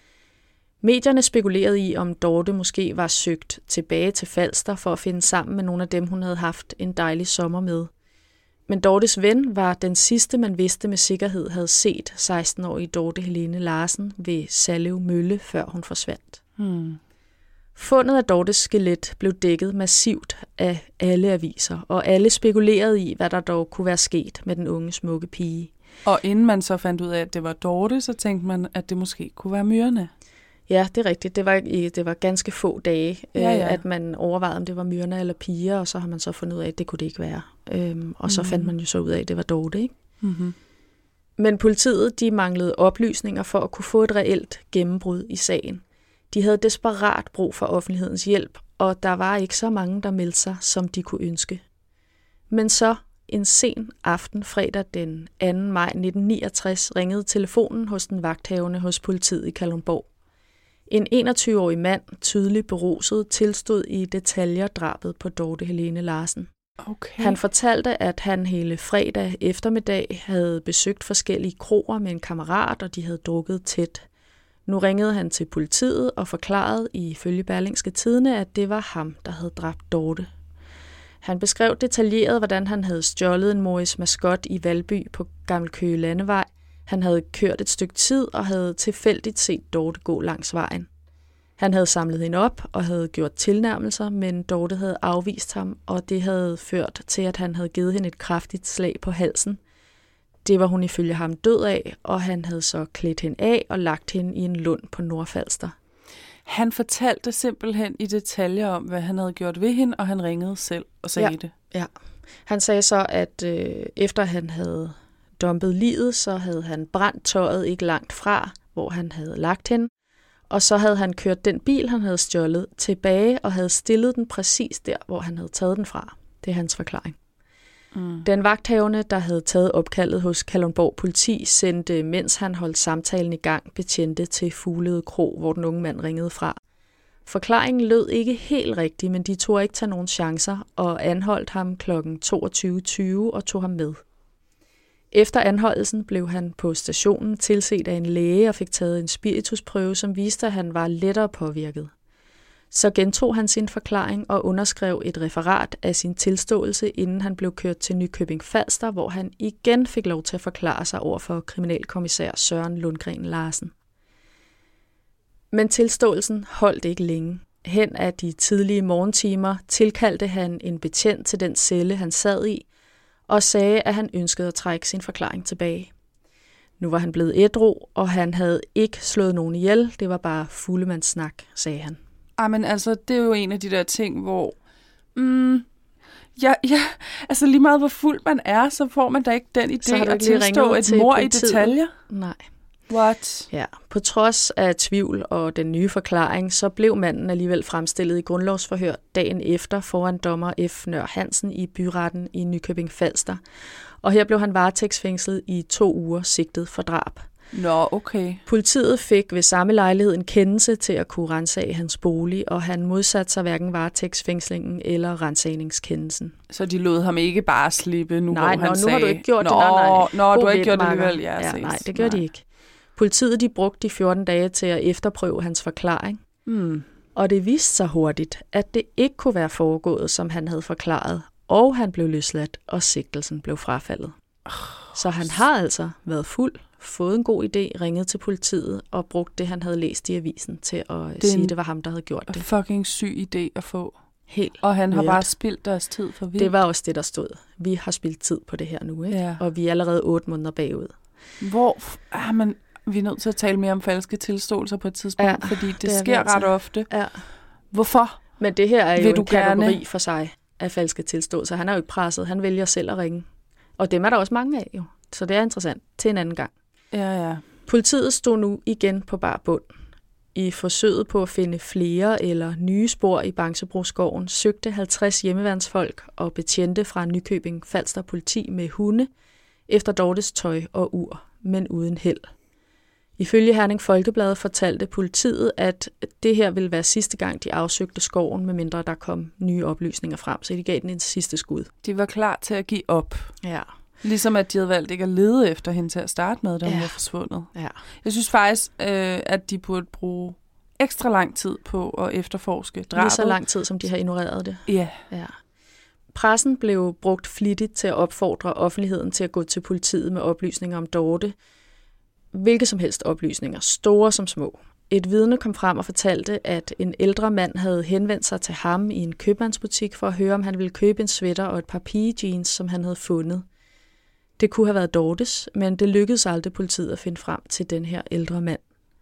Medierne spekulerede i, om Dorte måske var søgt tilbage til Falster for at finde sammen med nogle af dem, hun havde haft en dejlig sommer med. Men Dortes ven var den sidste, man vidste med sikkerhed havde set seksten-årige Dorte Helene Larsen ved Sallev Mølle, før hun forsvandt. Hmm. Fundet af Dortes skelet blev dækket massivt af alle aviser, og alle spekulerede i, hvad der dog kunne være sket med den unge smukke pige.
Og inden man så fandt ud af, at det var Dorte, så tænkte man, at det måske kunne være Myrne.
Ja, det er rigtigt. Det var, det var ganske få dage, ja, ja. Øh, at man overvejede, om det var Myrne eller piger, og så har man så fundet ud af, at det kunne det ikke være. Øhm, og så mm-hmm. fandt man jo så ud af, at det var Dorte, ikke? Mm-hmm. Men politiet, de manglede oplysninger for at kunne få et reelt gennembrud i sagen. De havde desperat brug for offentlighedens hjælp, og der var ikke så mange, der meldte sig, som de kunne ønske. Men så, En sen aften fredag den anden maj nitten niogtres ringede telefonen hos den vagthavende hos politiet i Kalundborg. En enogtyve-årig mand, tydeligt beruset, tilstod i detaljer drabet på Dorte Helene Larsen.
Okay.
Han fortalte, at han hele fredag eftermiddag havde besøgt forskellige kroer med en kammerat, og de havde drukket tæt. Nu ringede han til politiet og forklarede ifølge Berlingske Tidende, at det var ham, der havde dræbt Dorte. Han beskrev detaljeret, hvordan han havde stjålet en Morris Mascot i Valby på Gammel Køge Landevej. Han havde kørt et stykke tid og havde tilfældigt set Dorte gå langs vejen. Han havde samlet hende op og havde gjort tilnærmelser, men Dorte havde afvist ham, og det havde ført til, at han havde givet hende et kraftigt slag på halsen. Det var hun ifølge ham død af, og han havde så klædt hende af og lagt hende i en lund på Nordfalster.
Han fortalte simpelthen i detaljer om, hvad han havde gjort ved hende, og han ringede selv og sagde
ja,
det.
Ja, han sagde så, at øh, efter han havde dumpet liget, så havde han brændt tøjet ikke langt fra, hvor han havde lagt hende. Og så havde han kørt den bil, han havde stjålet, tilbage og havde stillet den præcis der, hvor han havde taget den fra. Det er hans forklaring. Mm. Den vagthavende, der havde taget opkaldet hos Kalundborg politi, sendte, mens han holdt samtalen i gang, betjente til Fuglede Kro, hvor den unge mand ringede fra. Forklaringen lød ikke helt rigtig, men de tog ikke tage nogen chancer og anholdt ham klokken toogtyve tyve og tog ham med. Efter anholdelsen blev han på stationen tilset af en læge og fik taget en spiritusprøve, som viste, at han var lettere påvirket. Så gentog han sin forklaring og underskrev et referat af sin tilståelse, inden han blev kørt til Nykøbing Falster, hvor han igen fik lov til at forklare sig over for kriminalkommissær Søren Lundgren Larsen. Men tilståelsen holdt ikke længe. Hen af de tidlige morgentimer tilkaldte han en betjent til den celle, han sad i, og sagde, at han ønskede at trække sin forklaring tilbage. Nu var han blevet ædru, og han havde ikke slået nogen ihjel. Det var bare fuldemandssnak, sagde han.
Ej, men altså, det er jo en af de der ting, hvor... Mm, ja, ja, altså lige meget hvor fuld man er, så får man da ikke den idé at tilstå et mord i detaljer.
Nej.
What?
Ja, på trods af tvivl og den nye forklaring, så blev manden alligevel fremstillet i grundlovsforhør dagen efter foran dommer F. Nør Hansen i byretten i Nykøbing Falster. Og her blev han varetægtsfængslet i to uger sigtet for drab.
Nå, okay.
Politiet fik ved samme lejlighed en kendelse til at kunne ransage hans bolig, og han modsatte sig hverken varetægtsfængslingen eller ransagningskendelsen.
Så de lod ham ikke bare slippe nu,
nej,
hvor han
nå,
sagde...
nu har du ikke gjort
nå,
det. Nej, nej.
Nå, du har ikke gjort det alligevel. Ja,
ja,
ses.
nej, det gør
nej.
de ikke. Politiet de brugte de fjorten dage til at efterprøve hans forklaring.
Hmm.
Og det viste sig hurtigt, at det ikke kunne være foregået, som han havde forklaret, og han blev løsladt, og sigtelsen blev frafaldet. Oh, så han har altså været fuld, fået en god idé, ringet til politiet og brugt det, han havde læst i avisen til at det sige, at det var ham, der havde gjort det. Det er
en fucking syg idé at få.
Helt
Og han har
weird.
bare spildt deres tid for vildt.
Det var også det, der stod. Vi har spildt tid på det her nu, ikke?
Ja.
Og vi er allerede otte måneder bagud.
Hvor... Ah, men vi er nødt til at tale mere om falske tilståelser på et tidspunkt,
ja,
fordi det,
det
sker
altså.
ret ofte.
Ja.
Hvorfor?
Men det her er
Vil
jo
du
en kategori
gerne?
for sig af falske tilståelser. Han er jo ikke presset. Han vælger selv at ringe. Og dem er der også mange af jo. Så det er interessant. Til en anden gang.
Ja, ja.
Politiet stod nu igen på bar bund. I forsøget på at finde flere eller nye spor i Bangsebroskoven søgte halvtreds hjemmeværnsfolk og betjente fra Nykøbing Falster politi med hunde efter Dortes tøj og ur, men uden held. Ifølge Herning Folkeblad fortalte politiet, at det her ville være sidste gang, de afsøgte skoven, medmindre der kom nye oplysninger frem, så de gav den en sidste skud.
De var klar til at give op.
Ja.
Ligesom at de havde valgt ikke at lede efter hende til at starte med, da hun
Ja.
var forsvundet.
Ja.
Jeg synes faktisk, øh, at de burde bruge ekstra lang tid på at efterforske drabet.
Lige så lang tid, som de har ignoreret det.
Ja.
Ja. Pressen blev brugt flittigt til at opfordre offentligheden til at gå til politiet med oplysninger om Dorte. Hvilke som helst oplysninger, store som små. Et vidne kom frem og fortalte, at en ældre mand havde henvendt sig til ham i en købmandsbutik for at høre, om han ville købe en sweater og et par pigejeans, som han havde fundet. Det kunne have været Dortes, men det lykkedes aldrig politiet at finde frem til den her ældre mand.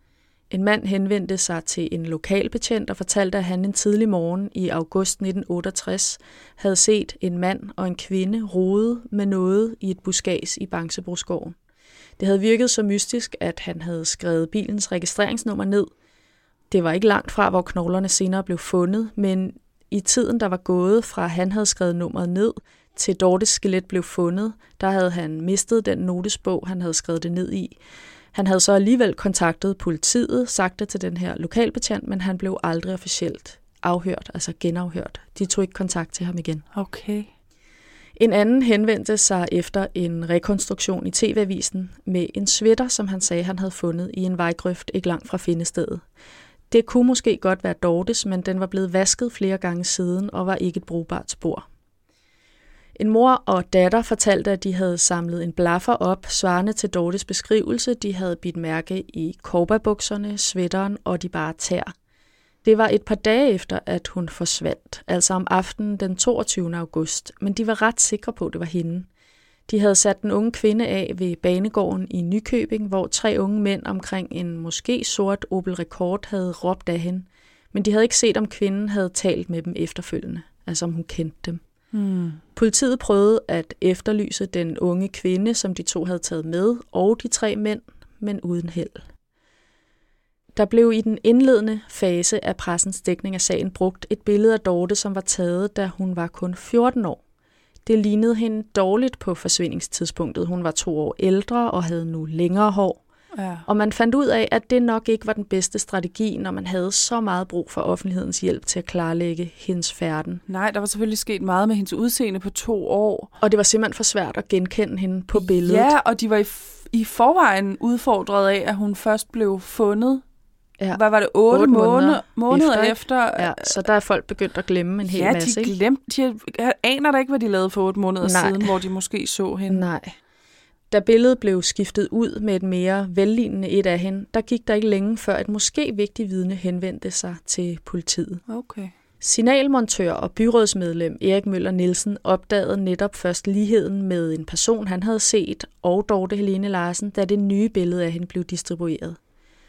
En mand henvendte sig til en lokalbetjent og fortalte, at han en tidlig morgen i august nitten otteogtres havde set en mand og en kvinde rode med noget i et buskads i Bangsebroskoven. Det havde virket så mystisk, at han havde skrevet bilens registreringsnummer ned. Det var ikke langt fra, hvor knoglerne senere blev fundet, men i tiden, der var gået fra, han havde skrevet nummeret ned, til Dortes skelet blev fundet, der havde han mistet den notesbog, han havde skrevet det ned i. Han havde så alligevel kontaktet politiet, sagt det til den her lokalbetjent, men han blev aldrig officielt afhørt, altså genafhørt. De tog ikke kontakt til ham igen.
Okay.
En anden henvendte sig efter en rekonstruktion i T V-avisen med en sweater, som han sagde, han havde fundet i en vejgrøft ikke langt fra findestedet. Det kunne måske godt være Dortes, men den var blevet vasket flere gange siden og var ikke et brugbart spor. En mor og datter fortalte, at de havde samlet en blaffer op, svarende til Dortes beskrivelse. De havde bidt mærke i cowboybukserne, sweateren og de bare tær. Det var et par dage efter, at hun forsvandt, altså om aftenen den toogtyvende august, men de var ret sikre på, at det var hende. De havde sat den unge kvinde af ved banegården i Nykøbing, hvor tre unge mænd omkring en måske sort Opel Rekord havde råbt af hende, men de havde ikke set, om kvinden havde talt med dem efterfølgende, altså om hun kendte dem.
Hmm.
Politiet prøvede at efterlyse den unge kvinde, som de to havde taget med, og de tre mænd, men uden held. Der blev i den indledende fase af pressens dækning af sagen brugt et billede af Dorte, som var taget, da hun var kun fjorten år. Det lignede hende dårligt på forsvindingstidspunktet. Hun var to år ældre og havde nu længere hår.
Ja.
Og man fandt ud af, at det nok ikke var den bedste strategi, når man havde så meget brug for offentlighedens hjælp til at klarlægge hendes færden.
Nej, der var selvfølgelig sket meget med hendes udseende på to år.
Og det var simpelthen for svært at genkende hende på billedet.
Ja, og de var i, f- i forvejen udfordret af, at hun først blev fundet.
Ja.
Hvad var det? Otte,
Otte
måneder,
måneder
måneder
efter.
efter.
Ja, så der er folk begyndt at glemme en hel
ja,
masse.
Ja, de glemte. De jeg aner da ikke, hvad de lavede for otte måneder
Nej.
siden, hvor de måske så hende.
Nej. Da billedet blev skiftet ud med et mere vellignende et af hende, der gik der ikke længe før et måske vigtigt vidne henvendte sig til politiet.
Okay.
Signalmontør og byrådsmedlem Erik Møller Nielsen opdagede netop først ligheden med en person, han havde set, og Dorte Helene Larsen, da det nye billede af hende blev distribueret.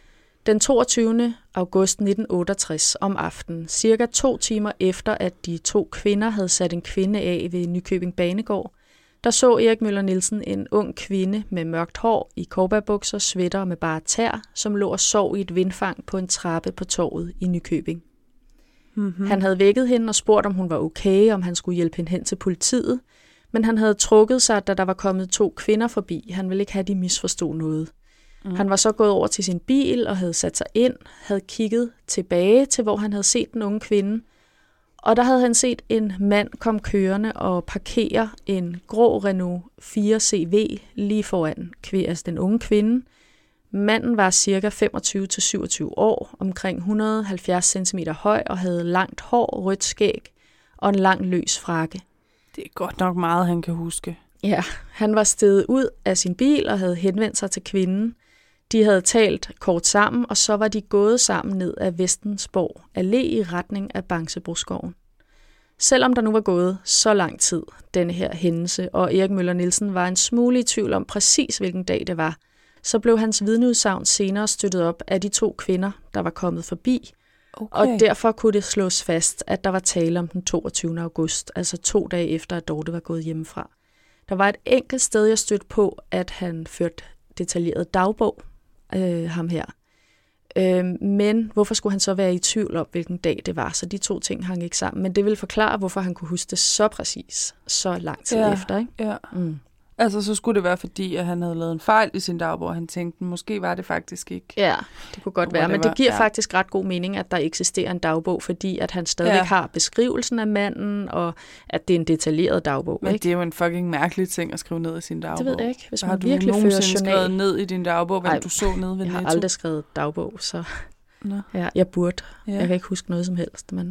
Den toogtyvende august nitten otteogtres om aftenen, cirka to timer efter, at de to kvinder havde sat en kvinde af ved Nykøbing Banegård, der så Erik Møller Nielsen en ung kvinde med mørkt hår i cowboybukser, sweater med bare tær, som lå og sov i et vindfang på en trappe på torvet i Nykøbing.
Mm-hmm.
Han havde vækket hende og spurgt, om hun var okay, om han skulle hjælpe hende hen til politiet, men han havde trukket sig, da der var kommet to kvinder forbi. Han ville ikke have, de misforstod noget. Mm. Han var så gået over til sin bil og havde sat sig ind, havde kigget tilbage til, hvor han havde set den unge kvinde, og der havde han set en mand komme kørende og parkere en grå Renault fire C V lige foran altså den unge kvinde. Manden var ca. femogtyve til syvogtyve år, omkring et hundrede og halvfjerds centimeter høj og havde langt hår, rødt skæg og en lang løs frakke.
Det er godt nok meget, han kan huske.
Ja, han var steget ud af sin bil og havde henvendt sig til kvinden. De havde talt kort sammen, og så var de gået sammen ned ad Vestensborg Allé i retning af Bangsebroskoven. Selvom der nu var gået så lang tid, denne her hændelse, og Erik Møller Nielsen var en smule i tvivl om præcis hvilken dag det var, så blev hans vidneudsagn senere støttet op af de to kvinder, der var kommet forbi, okay. Og derfor kunne det slås fast, at der var tale om den toogtyvende august, altså to dage efter, at Dorte var gået hjemmefra. Der var et enkelt sted, jeg stødte på, at han førte detaljeret dagbog, øh, ham her. Øh, men hvorfor skulle han så være i tvivl om, hvilken dag det var? Så de to ting hang ikke sammen. Men det vil forklare, hvorfor han kunne huske det så præcis, så lang tid
ja,
efter. Ikke?
Ja.
Mm.
Altså, så skulle det være, fordi at han havde lavet en fejl i sin dagbog, og han tænkte, måske var det faktisk ikke.
Ja, det kunne godt være,
det
men
var,
det giver
ja.
faktisk ret god mening, at der eksisterer en dagbog, fordi at han stadig ja. har beskrivelsen af manden, og at det er en detaljeret dagbog.
Men
ikke?
det er jo en fucking mærkelig ting at skrive ned i sin dagbog.
Det ved jeg ikke. Hvis man
har du
virkelig fører journal...
skrevet ned i din dagbog, hvad Ej, du så nede ved
jeg
Netto?
har aldrig skrevet dagbog, så
Nå.
Ja, jeg burde.
Ja.
Jeg kan ikke huske noget som helst, men...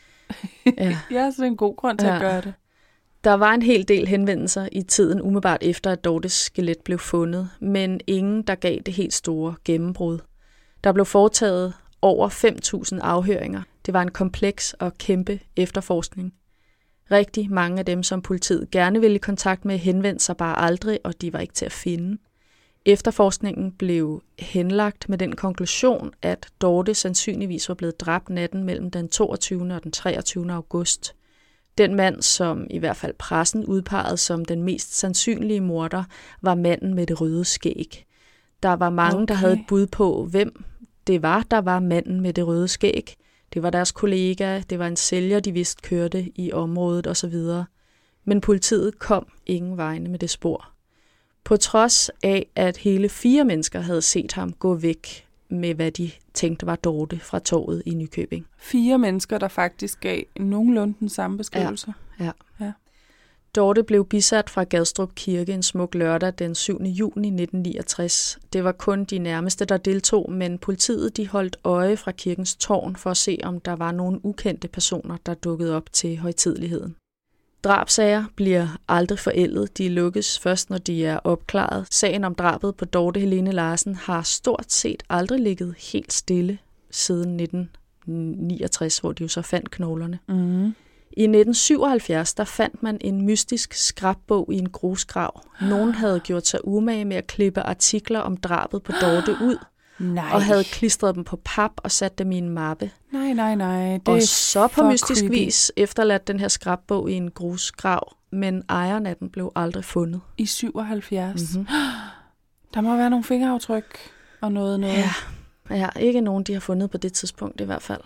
Ja, ja så det er en god grund til ja. at gøre det.
Der var en hel del henvendelser i tiden umiddelbart efter, at Dortes skelet blev fundet, men ingen, der gav det helt store gennembrud. Der blev foretaget over fem tusind afhøringer. Det var en kompleks og kæmpe efterforskning. Rigtig mange af dem, som politiet gerne ville i kontakt med, henvendte sig bare aldrig, og de var ikke til at finde. Efterforskningen blev henlagt med den konklusion, at Dorte sandsynligvis var blevet dræbt natten mellem den toogtyvende og den treogtyvende august. Den mand, som i hvert fald pressen udpegede som den mest sandsynlige morder, var manden med det røde skæg. Der var mange, okay. der havde et bud på, hvem det var, der var manden med det røde skæg. Det var deres kollega, det var en sælger, de vidste kørte i området osv. Men politiet kom ingen vegne med det spor. På trods af, at hele fire mennesker havde set ham gå væk med, hvad de tænkte var Dorte fra torvet i Nykøbing.
Fire mennesker, der faktisk gav nogenlunde den samme beskrivelse.
Ja, ja.
ja.
Dorte blev bisat fra Gadstrup Kirke en smuk lørdag den syvende juni nitten niogtres. Det var kun de nærmeste, der deltog, men politiet de holdt øje fra kirkens tårn for at se, om der var nogle ukendte personer, der dukkede op til højtideligheden. Drabsager bliver aldrig forældet. De lukkes først, når de er opklaret. Sagen om drabet på Dorte Helene Larsen har stort set aldrig ligget helt stille siden nitten niogtres, hvor de jo så fandt knoglerne.
Mm.
I nitten syvoghalvfjerds der fandt man en mystisk skrabbog i en grusgrav. Nogen havde gjort sig umage med at klippe artikler om drabet på Dorte ud,
nej.
og havde klistret dem på pap og sat dem i en mappe.
Nej, nej, nej. Det
og
er
så på mystisk
creepy.
vis efterladt den her skrabbog i en grusgrav, men ejeren af den blev aldrig fundet.
I syvoghalvfjerds.
Mm-hmm.
Der må være nogle fingeraftryk og noget noget.
Ja. ja, ikke nogen, de har fundet på det tidspunkt i hvert fald.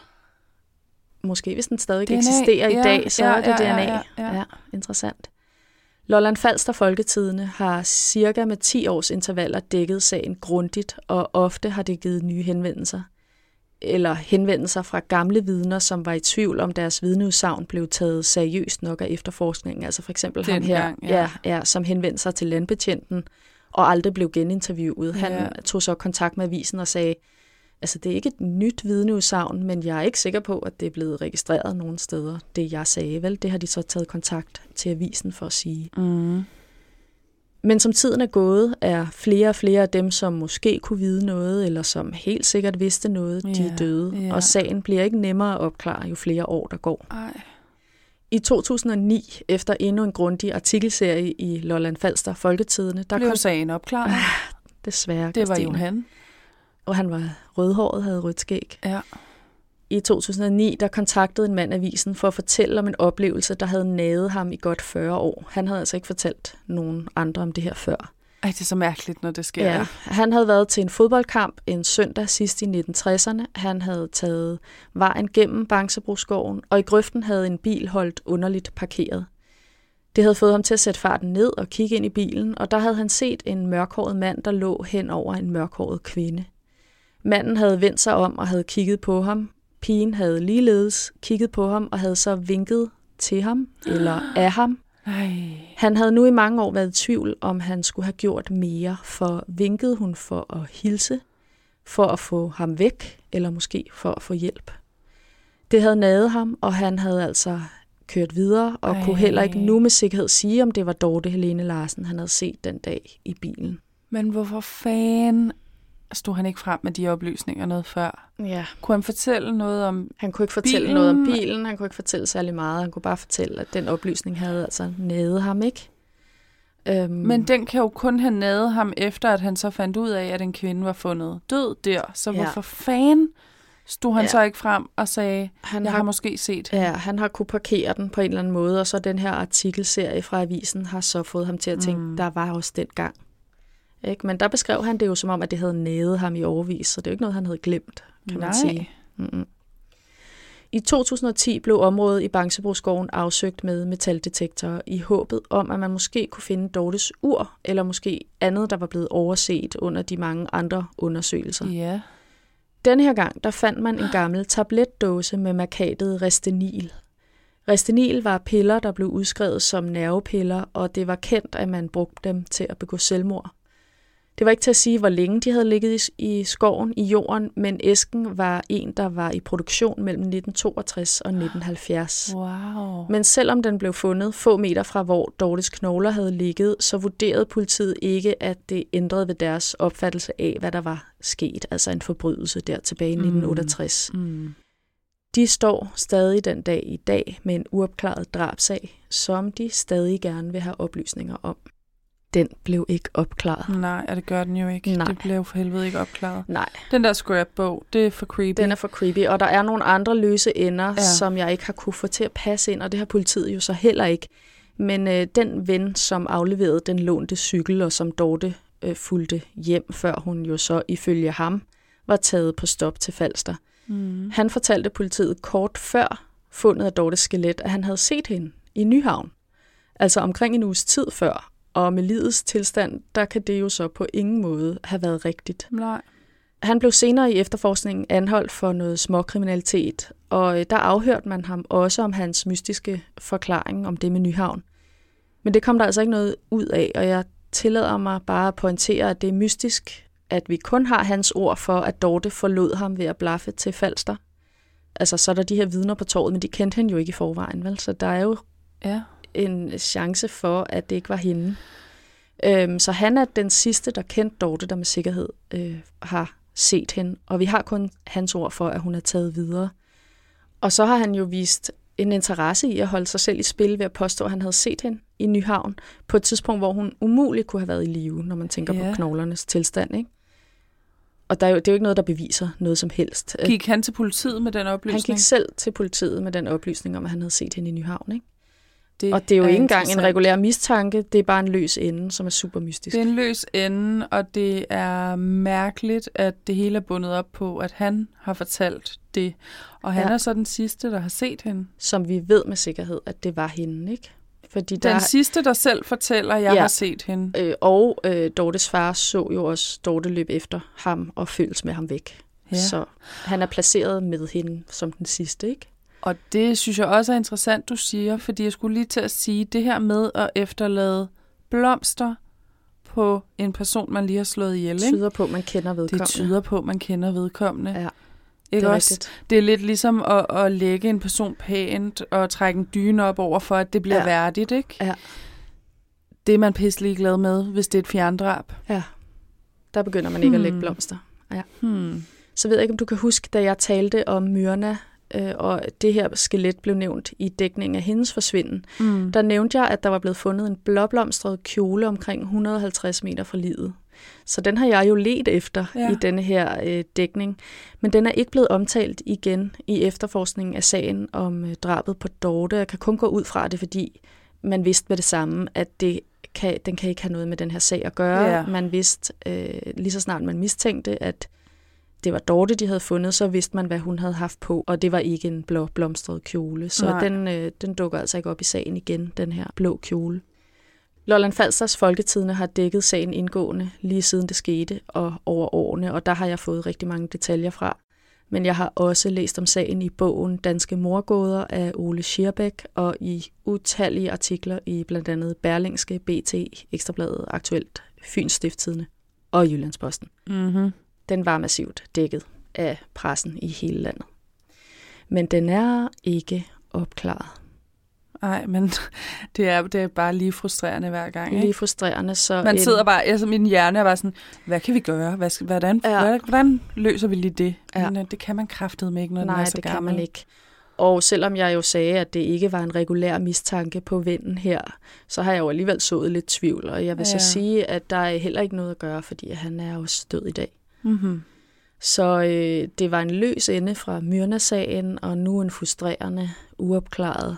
Måske hvis den stadig
D N A.
eksisterer i
Ja,
dag, så
ja,
er det
ja,
D N A.
ja, ja.
ja, interessant. Lolland Falster Folketidende har cirka med ti års intervaller dækket sagen grundigt, og ofte har det givet nye henvendelser. Eller henvendelser fra gamle vidner, som var i tvivl om deres vidneudsagn blev taget seriøst nok af efterforskningen. Altså for eksempel
Den
ham her,
gang, ja.
ja, ja, som henvendte sig til landbetjenten og aldrig blev geninterviewet. Han
Ja.
tog så kontakt med avisen og sagde, altså det er ikke et nyt vidneudsagn, men jeg er ikke sikker på, at det er blevet registreret nogen steder. Det jeg sagde, vel, det har de så taget kontakt til avisen for at sige.
Mm.
Men som tiden er gået, er flere og flere af dem, som måske kunne vide noget, eller som helt sikkert vidste noget, de
Ja,
er døde.
ja.
Og sagen bliver ikke nemmere at opklare, jo flere år der går.
Ej.
I to tusind og ni, efter endnu en grundig artikelserie i Lolland Falster Folketidende, der
Blev
kom
sagen opklaret.
desværre
Det var
Christine.
jo han.
Og han var rødhåret, havde rødt skæg.
Ja.
I to tusind og ni der kontaktede en mand avisen for at fortælle om en oplevelse, der havde naget ham i godt fyrre år. Han havde altså ikke fortalt nogen andre om det her før.
Ej, det er så mærkeligt, når det sker.
Ja, han havde været til en fodboldkamp en søndag sidst i nitten tresserne. Han havde taget vejen gennem Bangsebroskoven, og i grøften havde en bil holdt underligt parkeret. Det havde fået ham til at sætte farten ned og kigge ind i bilen, og der havde han set en mørkhåret mand, der lå hen over en mørkhåret kvinde. Manden havde vendt sig om og havde kigget på ham. Pigen havde ligeledes kigget på ham og havde så vinket til ham eller af ham.
Ej.
Han havde nu i mange år været i tvivl, om han skulle have gjort mere, for vinkede hun for at hilse, for at få ham væk, eller måske for at få hjælp. Det havde naget ham, og han havde altså kørt videre, og
Ej.
kunne heller ikke nu med sikkerhed sige, om det var Dorte Helene Larsen, han havde set den dag i bilen.
Men hvorfor fanden stod han ikke frem med de oplysninger noget før?
Ja.
Kunne han fortælle noget om
Han kunne ikke fortælle
bilen?
noget om bilen, han kunne ikke fortælle særlig meget, han kunne bare fortælle, at den oplysning havde altså naget ham, ikke? Øhm,
Men den kan jo kun have naget ham, efter at han så fandt ud af, at en kvinde var fundet død der. Så
Ja.
hvorfor fanden stod han
Ja.
så ikke frem og sagde,
han
jeg
har,
har måske set.
ja, han har kunne parkere den på en eller anden måde, og så den her artikelserie fra avisen har så fået ham til at tænke,
Mm.
der var også den gang. Ikke? Men der beskrev han det jo som om, at det havde naget ham i årevis, så det er jo ikke noget, han havde glemt, kan
Nej.
man sige. Mm-mm. I to tusind og ti blev området i Bangsebroskoven afsøgt med metaldetektorer i håbet om, at man måske kunne finde Dortes ur, eller måske andet, der var blevet overset under de mange andre undersøgelser.
Ja.
Denne her gang, der fandt man en gammel tabletdåse med markatet Restenil. Restenil var piller, der blev udskrevet som nervepiller, og det var kendt, at man brugte dem til at begå selvmord. Det var ikke til at sige, hvor længe de havde ligget i skoven i jorden, men æsken var en, der var i produktion mellem nitten toogtres og nitten halvfjerds.
Wow.
Men selvom den blev fundet få meter fra, hvor Dortes knogler havde ligget, så vurderede politiet ikke, at det ændrede ved deres opfattelse af, hvad der var sket, altså en forbrydelse der tilbage i nitten otteogtres.
Mm.
De står stadig den dag i dag med en uopklaret drabsag, som de stadig gerne vil have oplysninger om. Den blev ikke opklaret.
Nej, og det gør den jo ikke.
Nej.
Det blev for helvede ikke opklaret.
Nej,
Den der scrapbog, det er for creepy.
den er for creepy, og der er nogle andre løse ender,
Ja.
ja. som jeg ikke har kunne få til at passe ind, og det har politiet jo så heller ikke. Men øh, den ven, som afleverede den lånte cykel, og som Dorte øh, fulgte hjem, før hun jo så ifølge ham var taget på stop til Falster.
Mm.
Han fortalte politiet kort før fundet af Dortes skelet, at han havde set hende i Nyhavn. altså omkring en uges tid før. Og med livets tilstand, der kan det jo så på ingen måde have været rigtigt.
Nej.
Han blev senere i efterforskningen anholdt for noget småkriminalitet, og der afhørte man ham også om hans mystiske forklaring om det med Nyhavn. Men det kom der altså ikke noget ud af, og jeg tillader mig bare at pointere, at det er mystisk, at vi kun har hans ord for, at Dorte forlod ham ved at blaffe til Falster. Altså, så er der de her vidner på torvet, men de kendte hende jo ikke i forvejen, vel? Så der er jo ja. en chance for, at det ikke var hende. Øhm, så han er den sidste, der kendte Dorte, der med sikkerhed øh, har set hende, og vi har kun hans ord for, at hun er taget videre. Og så har han jo vist en interesse i at holde sig selv i spil ved at påstå, at han havde set hende i Nyhavn på et tidspunkt, hvor hun umuligt kunne have været i live, når man tænker ja. på knoglernes tilstand, ikke? Og der er jo, det er jo ikke noget, der beviser noget som helst.
Gik han til politiet med den oplysning?
Han gik selv til politiet med den oplysning om, at han havde set hende i Nyhavn, ikke?
Det
og det er jo ikke engang en regulær mistanke, det er bare en løs ende, som er super mystisk.
Det er en løs ende, og det er mærkeligt, at det hele er bundet op på, at han har fortalt det. Og han ja. er så den sidste, der har set hende.
Som vi ved med sikkerhed, at det var hende, ikke? Fordi
den
der,
sidste, der selv fortæller, at jeg ja, har set hende.
Øh, og øh, Dortes far så jo også Dorte løb efter ham og følges med ham væk. Ja. Så han er placeret med hende som den sidste, ikke?
Og det synes jeg også er interessant, du siger, fordi jeg skulle lige til at sige, det her med at efterlade blomster på en person, man lige har slået ihjel.
Det tyder på, at man kender vedkommende.
Det tyder på, at man kender vedkommende.
Ja,
ikke
det er
også?
rigtigt.
Det er lidt ligesom at, at lægge en person pænt og trække en dyne op over, for at det bliver ja. værdigt, ikke?
Ja.
Det er man pisselig glad med, hvis det er et fjerndrab.
Ja, der begynder man ikke hmm. at lægge blomster. Ja.
Hmm.
Så ved jeg ikke, om du kan huske, da jeg talte om Myrna, og det her skelet blev nævnt i dækningen af hendes forsvinden. Mm. Der nævnte jeg, at der var blevet fundet en blåblomstret kjole omkring et hundrede og halvtreds meter fra livet. Så den har jeg jo let efter ja. i denne her øh, dækning. Men den er ikke blevet omtalt igen i efterforskningen af sagen om øh, drabet på Dorte. Jeg kan kun gå ud fra det, fordi man vidste med det samme, at det kan, den kan ikke have noget med den her sag at gøre. Ja. Man vidste øh, lige så snart man mistænkte, at det var Dorte, de havde fundet, så vidste man, hvad hun havde haft på, og det var ikke en blå blomstret kjole. Så den, øh, den dukker altså ikke op i sagen igen, den her blå kjole. Lolland Falsters Folketidende har dækket sagen indgående lige siden det skete og over årene, og der har jeg fået rigtig mange detaljer fra. Men jeg har også læst om sagen i bogen Danske Mordgåder af Ole Schierbæk og i utallige artikler i blandt andet Berlingske, B T, Ekstrabladet, Aktuelt, Fyns Stiftstidende og Jyllandsposten.
Mhm.
Den var massivt dækket af pressen i hele landet. Men den er ikke opklaret.
Nej, men det er, det er bare lige frustrerende hver gang, ikke?
Lige frustrerende. Så
man
en...
sidder bare, altså min hjerne er bare sådan, hvad kan vi gøre? Hvad skal, hvordan, ja. hvordan løser vi lige det?
Ja.
Men det kan man kraftedeme ikke, når
Nej,
den er så
det
gammel.
kan man ikke. Og selvom jeg jo sagde, at det ikke var en regulær mistanke på vinden her, så har jeg jo alligevel sået lidt tvivl. Og jeg vil ja. så sige, at der er heller ikke noget at gøre, fordi han er også død i dag.
Mm-hmm.
Så øh, det var en løs ende fra Myrna-sagen, og nu en frustrerende, uopklaret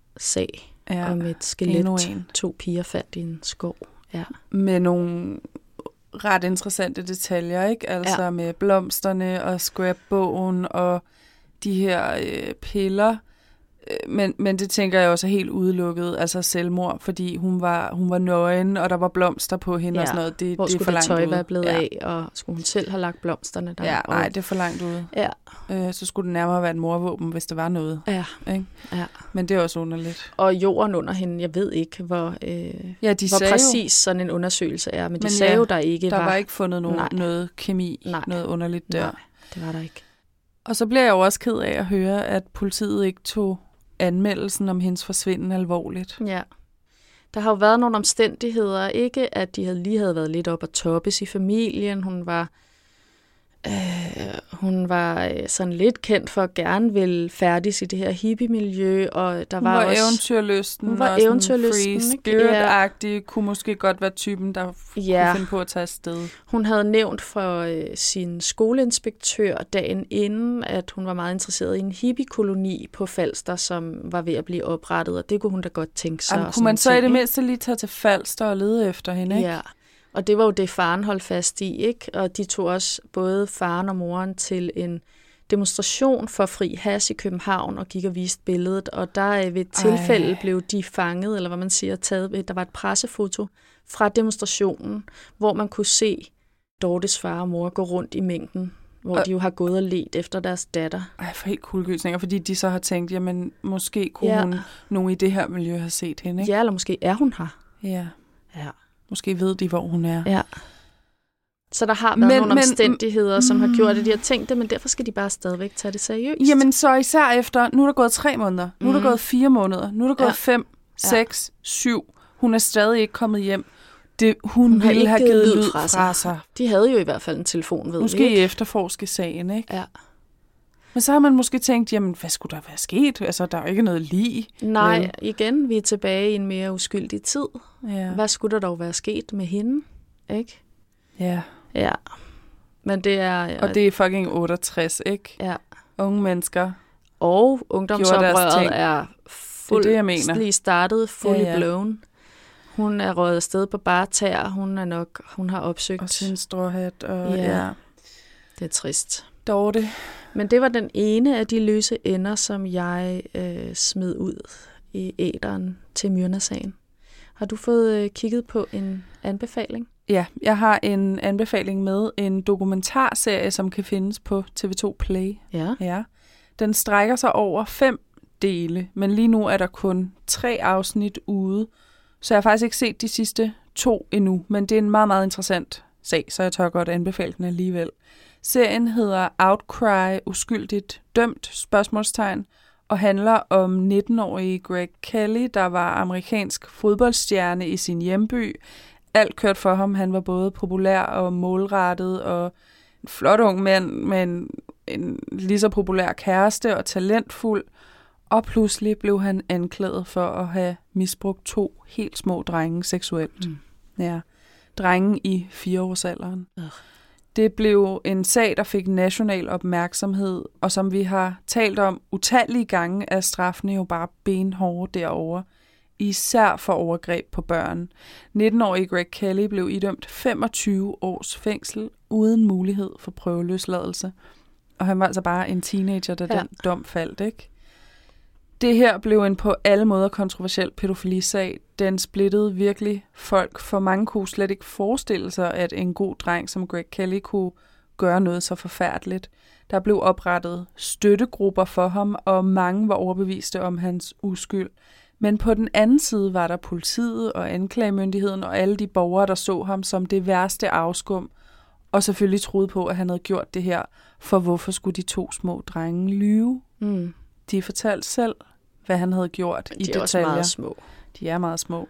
sag ja, om et skelet, to piger fandt i en skov. Ja.
Med nogle ret interessante detaljer, ikke? Altså ja. med blomsterne og scrapbogen og de her øh, piller. Men, men det tænker jeg også er helt udelukket, altså selvmord, fordi hun var, hun var nøgen, og der var blomster på hende ja. og sådan noget. Det,
Hvor
det er
skulle
for
det
langt
tøj
ude.
være blevet
ja.
af, og skulle hun selv have lagt blomsterne der?
Ja, nej,
og...
det er for langt ude.
Ja.
Øh, så skulle det nærmere være et morvåben, hvis der var noget.
Ja.
Ikke?
ja.
Men det er også underligt.
Og jorden under hende, jeg ved ikke, hvor, øh,
ja, de
hvor præcis
jo,
sådan en undersøgelse er, men de
men
sagde
ja,
jo, der ikke
der
var...
var ikke fundet nogen, noget kemi,
nej.
noget underligt der.
Nej, det var der ikke.
Og så bliver jeg jo også ked af at høre, at politiet ikke tog anmeldelsen om hendes forsvinden alvorligt.
Ja. Der har jo været nogle omstændigheder, ikke at de havde lige havde været lidt op at toppes i familien. Hun var øh, hun var sådan lidt kendt for at gerne ville færdiges i det her hippie-miljø, og der
hun
var,
var
også
eventyrlysten,
hun var
og
eventyrlysten,
free spirit-agtig, ja. Kunne måske godt være typen, der
ja.
kunne finde på at tage afsted.
Hun havde nævnt for øh, sin skoleinspektør dagen inden, at hun var meget interesseret i en hippie-koloni på Falster, som var ved at blive oprettet, og det kunne hun da godt tænke sig.
Jamen, kunne man så ting, i det mindste lige tage til Falster og lede efter hende, ikke?
Ja. Og det var jo det, faren holdt fast i, ikke? Og de tog også både faren og moren til en demonstration for fri hash i København og gik og viste billedet, og der ved et tilfælde Ej. blev de fanget, eller hvad man siger, taget. Der var et pressefoto fra demonstrationen, hvor man kunne se Dortes far og mor gå rundt i mængden, hvor og, de jo har gået og let efter deres datter.
Ej, for helt kuldegysninger, fordi de så har tænkt, jamen måske kunne ja. hun nogen i det her miljø have set hende, ikke?
Ja, eller måske er hun her.
Ja.
Ja.
Måske ved de, hvor hun er.
Ja. Så der har været men, nogle men, omstændigheder, som mm, har gjort, at de har tænkt det, men derfor skal de bare stadigvæk tage det seriøst.
Jamen så især efter, nu er der gået tre måneder, nu er der mm. gået fire måneder, nu er der gået ja. fem, seks, ja. syv. Hun er stadig ikke kommet hjem. Det, hun, hun ville have givet lyd fra sig. fra sig.
De havde jo i hvert fald en telefon, ved
Måske
ikke?
efterforske sagen, ikke?
Ja.
Men så har man måske tænkt, jamen, hvad skulle der være sket? Altså, der er jo ikke noget lig.
Nej, med. igen, vi er tilbage i en mere uskyldig tid.
Ja.
Hvad skulle der dog være sket med hende? Ikke?
Ja.
Ja. Men det er...
Og det er fucking otteogtres, ikke?
Ja.
Unge mennesker.
Og ungdomsoprøret er fuldstændig startet, fully ja, ja. blown. Hun er røget afsted på bare tær. Hun er nok, hun har opsøgt.
Og sin stråhat. Og,
ja.
ja.
Det er trist.
Dorte.
Men det var den ene af de løse ender, som jeg øh, smed ud i æteren til Myrna-sagen. Har du fået øh, kigget på en anbefaling?
Ja, jeg har en anbefaling med en dokumentarserie, som kan findes på T V to Play.
Ja.
Ja. Den strækker sig over fem dele, men lige nu er der kun tre afsnit ude. Så jeg har faktisk ikke set de sidste to endnu, men det er en meget, meget interessant sag, så jeg tør godt anbefale den alligevel. Serien hedder Outcry, uskyldigt dømt, spørgsmålstegn, og handler om nitten-årige Greg Kelly, der var amerikansk fodboldstjerne i sin hjemby. Alt kørte for ham. Han var både populær og målrettet, og en flot ung mand med en, en lige så populær kæreste og talentfuld. Og pludselig blev han anklaget for at have misbrugt to helt små drenge seksuelt. Mm. Ja, drenge i fireårsalderen. Uh. Det blev en sag, der fik national opmærksomhed, og som vi har talt om utallige gange, er straffene jo bare benhårde derovre. Især for overgreb på børn. nitten-årige Greg Kelly blev idømt femogtyve års fængsel uden mulighed for prøveløsladelse. Og han var altså bare en teenager, da ja. den dom faldt, ikke? Det her blev en på alle måder kontroversiel pædofilisag. Den splittede virkelig folk, for mange kunne slet ikke forestille sig, at en god dreng som Greg Kelly kunne gøre noget så forfærdeligt. Der blev oprettet støttegrupper for ham, og mange var overbeviste om hans uskyld. Men på den anden side var der politiet og anklagemyndigheden og alle de borgere, der så ham som det værste afskum, og selvfølgelig troede på, at han havde gjort det her, for hvorfor skulle de to små drenge lyve?
Mm.
De fortalte selv, hvad han havde gjort i detaljer.
De er også meget små.
De er meget små.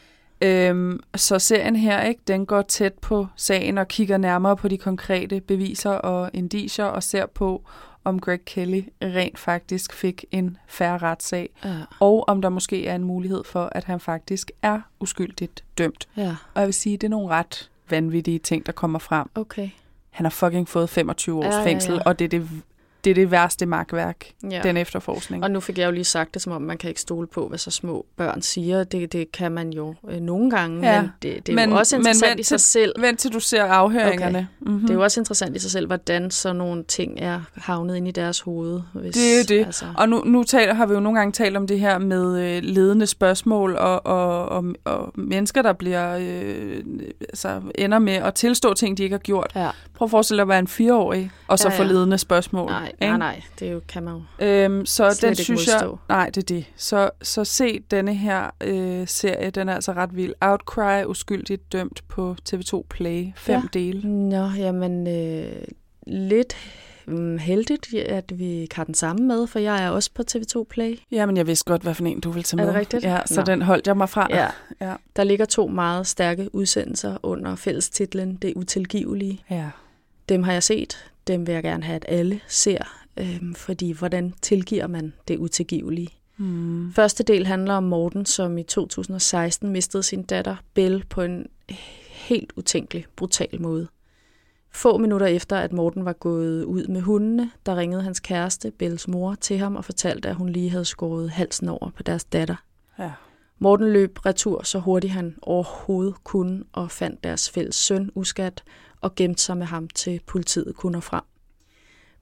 Øhm, så serien her, ikke, den går tæt på sagen og kigger nærmere på de konkrete beviser og indicier og ser på, om Greg Kelly rent faktisk fik en fair retssag,
ja.
og om der måske er en mulighed for, at han faktisk er uskyldigt dømt.
Ja.
Og jeg vil sige, det er nogle ret vanvittige ting, der kommer frem.
Okay.
Han har fucking fået femogtyve års
ja,
fængsel,
ja, ja.
og det er det, det er det værste magtværk,
ja.
den efterforskning.
Og nu fik jeg jo lige sagt det, som om man kan ikke stole på, hvad så små børn siger. Det, det kan man jo øh, nogle gange, ja. men det, det er men, jo også interessant i sig
til,
selv.
Vent til du ser afhøringerne.
Okay. Mm-hmm. Det er jo også interessant i sig selv, hvordan sådan nogle ting er havnet ind i deres hoved. Hvis,
det er det.
Altså...
Og nu, nu taler, har vi jo nogle gange talt om det her med øh, ledende spørgsmål og, og, og, og mennesker, der bliver øh, altså, ender med at tilstå ting, de ikke har gjort.
Ja.
Prøv at forestille dig at være en fireårig, og så ja, ja. få ledende spørgsmål.
Nej, nej, nej. Det er jo, kan man jo
øhm, så
slet
den
ikke
synes
modstå.
Jeg, nej, det er det. Så, så se denne her øh, serie, den er altså ret vild. Outcry, uskyldigt dømt på T V to Play. Fem
ja.
dele.
Nå, jamen øh, lidt um, heldigt, at vi har den samme med, for jeg er også på T V to Play.
Jamen, jeg vidste godt, hvad for en du ville tage med.
Er det rigtigt?
Ja, så
Nå.
den holdt jeg mig fra.
Ja.
Ja.
Der ligger to meget stærke udsendelser under fællestitlen Det Utilgivelige.
Ja.
Dem har jeg set. Dem vil jeg gerne have, at alle ser. Øhm, fordi hvordan tilgiver man det utilgivelige?
Hmm.
Første del handler om Morten, som i to tusind og seksten mistede sin datter Belle på en helt utænkelig, brutal måde. Få minutter efter, at Morten var gået ud med hundene, der ringede hans kæreste, Belles mor, til ham og fortalte, at hun lige havde skåret halsen over på deres datter.
Ja.
Morten løb retur så hurtigt han overhovedet kunne og fandt deres fælles søn uskat og gemte sig med ham til politiet kunne nå frem.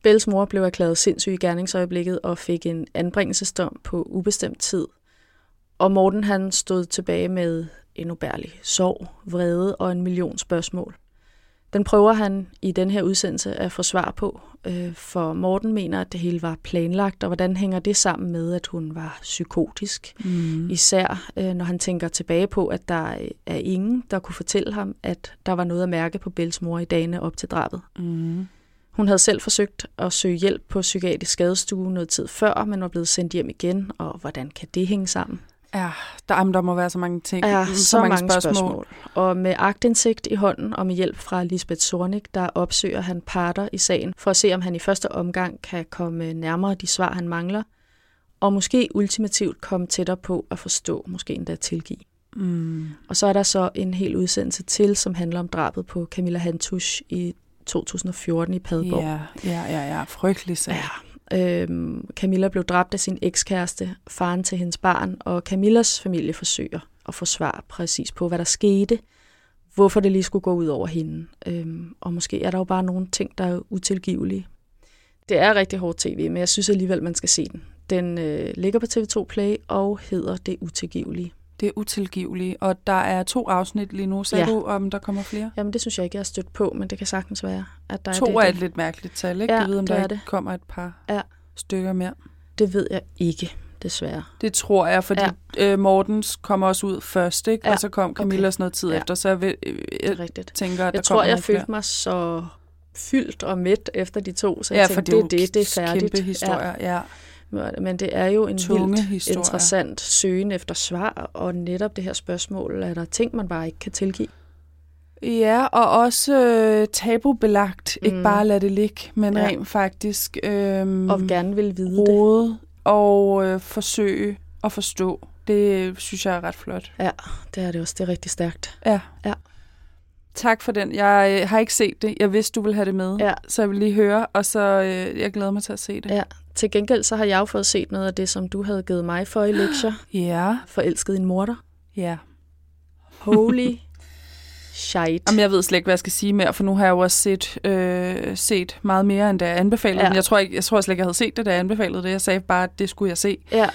Bells mor blev erklæret sindssyg i gerningsøjeblikket og fik en anbringelsesdom på ubestemt tid. Og Morten han stod tilbage med en ubærlig sorg, vrede og en million spørgsmål. Den prøver han i den her udsendelse at få svar på, for Morten mener, at det hele var planlagt, og hvordan hænger det sammen med, at hun var psykotisk? Mm. Især når han tænker tilbage på, at der er ingen, der kunne fortælle ham, at der var noget at mærke på Bells mor i dagene op til drabet. Mm. Hun havde selv forsøgt at søge hjælp på psykiatrisk skadestue noget tid før, men var blevet sendt hjem igen, og hvordan kan det hænge sammen?
Ja, der, der må være så mange ting.
Ja, så, så mange, mange spørgsmål. spørgsmål. Og med aktindsigt i hånden og med hjælp fra Lisbeth Zornig, der opsøger han parter i sagen for at se, om han i første omgang kan komme nærmere de svar, han mangler, og måske ultimativt komme tættere på at forstå, måske endda tilgive. Mm. Og så er der så en hel udsendelse til, som handler om drabet på Camilla Hantusch i to tusind og fjorten i Padborg.
Ja, ja, ja, ja. Frygtelig sag.
Ja. Øhm, Camilla blev dræbt af sin ekskæreste, faren til hendes barn, og Camillas familie forsøger at få svar præcis på, hvad der skete, hvorfor det lige skulle gå ud over hende. Øhm, og måske er der jo bare nogle ting, der er utilgivelige. Det er rigtig hårdt tv, men jeg synes alligevel, man skal se den. Den øh, ligger på T V to Play og hedder Det Utilgivelige.
Det er utilgiveligt, og der er to afsnit lige nu. Sagde ja. du, om der kommer flere?
Jamen, det synes jeg ikke, jeg har stødt på, men det kan sagtens være, at der
to
er det.
To er et lidt mærkeligt tal, ikke?
Ja,
jeg ved, om
det
der
ikke
det. kommer et par
ja.
stykker mere.
Det ved jeg ikke, desværre.
Det tror jeg, fordi ja. øh, Mortens kommer også ud først, ikke?
Ja.
Og så kom Camillas okay. noget tid ja. efter, så jeg, vil, øh, jeg tænker, at
jeg
der
tror,
kommer
jeg følte mig så fyldt og mæt efter de to, så jeg
ja,
tænkte,
det er
det, det, det er færdigt.
Kæmpe historier, ja. ja.
Men det er jo en
Tunge
vildt
historier.
interessant søgen efter svar, og netop det her spørgsmål, er der ting, man bare ikke kan tilgive.
Ja, og også øh, tabubelagt. Mm. Ikke bare lade det ligge, men ja. rent faktisk øh,
og gerne vil vide
rode
det.
Og øh, forsøge at forstå. Det synes jeg er ret flot.
Ja, det er det også. Det er rigtig stærkt.
Ja.
ja.
Tak for den. Jeg øh, har ikke set det. Jeg vidste, du ville have det med.
Ja.
Så jeg vil lige høre, og så øh, jeg glæder mig til at se det.
Ja. Til gengæld så har jeg jo fået set noget af det, som du havde givet mig for i lektier.
Ja.
Forelsket i en morder.
Ja.
Holy shit.
Jamen, jeg ved slet ikke, hvad jeg skal sige mere, for nu har jeg jo også set, øh, set meget mere, end da jeg anbefalede ja. Jeg tror, ikke, jeg tror slet ikke, jeg havde set det, da jeg anbefalede det. Jeg sagde bare, at det skulle jeg se.
Ja.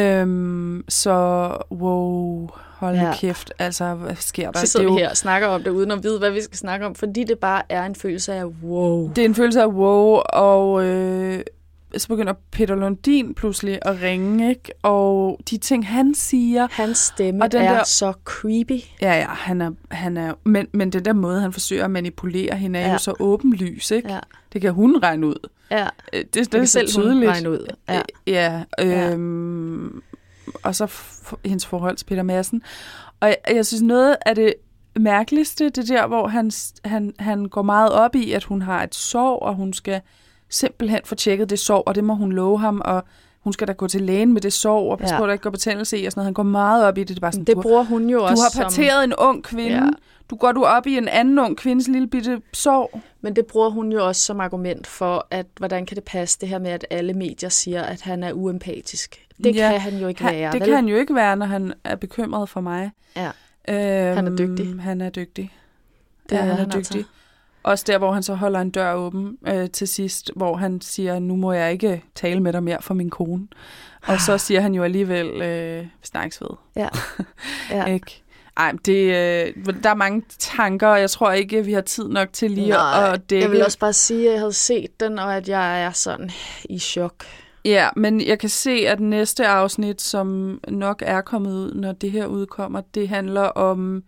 Øhm, så, wow, hold ja. kæft. Altså, hvad sker der?
Så sidder vi jo her og snakker om det, uden at vide, hvad vi skal snakke om, fordi det bare er en følelse af wow.
Det er en følelse af wow, og øh, så begynder Peter Lundin pludselig at ringe, ikke? Og de ting, han siger...
Hans stemme er der, så creepy.
Ja, ja, han er... Han er men, men den der måde, han forsøger at manipulere hende, er ja. jo så åbenlys, ikke? Ja. Det kan hun regne ud.
Ja,
det, det, det er så tydeligt.
Regne ud. Ja,
ja, øhm, ja. Og så f- hendes forhold til Peter Madsen. Og jeg, jeg synes, noget af det mærkeligste, det der, hvor han, han, han går meget op i, at hun har et sorg, og hun skal... simpelthen få tjekket det sorg, og det må hun love ham, og hun skal da gå til lægen med det sorg, og passe ja. på, at der ikke går betændelse i, og sådan noget. Han går meget op i det. Det, er bare sådan,
det bruger hun jo
du
også
Du har parteret som... en ung kvinde. Ja. Du går du op i en anden ung kvindes lille bitte sorg.
Men det bruger hun jo også som argument for, at hvordan kan det passe det her med, at alle medier siger, at han er uempatisk. Det ja. kan han jo ikke
han,
være.
Det
vel?
kan han jo ikke være, når han er bekymret for mig.
Ja.
Øhm,
han er dygtig.
Han er dygtig.
Det
ja,
er
han er
han
dygtig.
Altså.
Også der, hvor han så holder en dør åben øh, til sidst, hvor han siger, nu må jeg ikke tale med dig mere for min kone. Og så siger han jo alligevel, øh, vi snakkes ved.
Ja. ja.
ikke? Ej, det, øh, der er mange tanker, og jeg tror ikke, vi har tid nok til lige
Nej,
at dække.
Jeg vil også bare sige, at jeg havde set den, og at jeg er sådan i chok.
Ja, men jeg kan se, at næste afsnit, som nok er kommet ud, når det her udkommer, det handler om...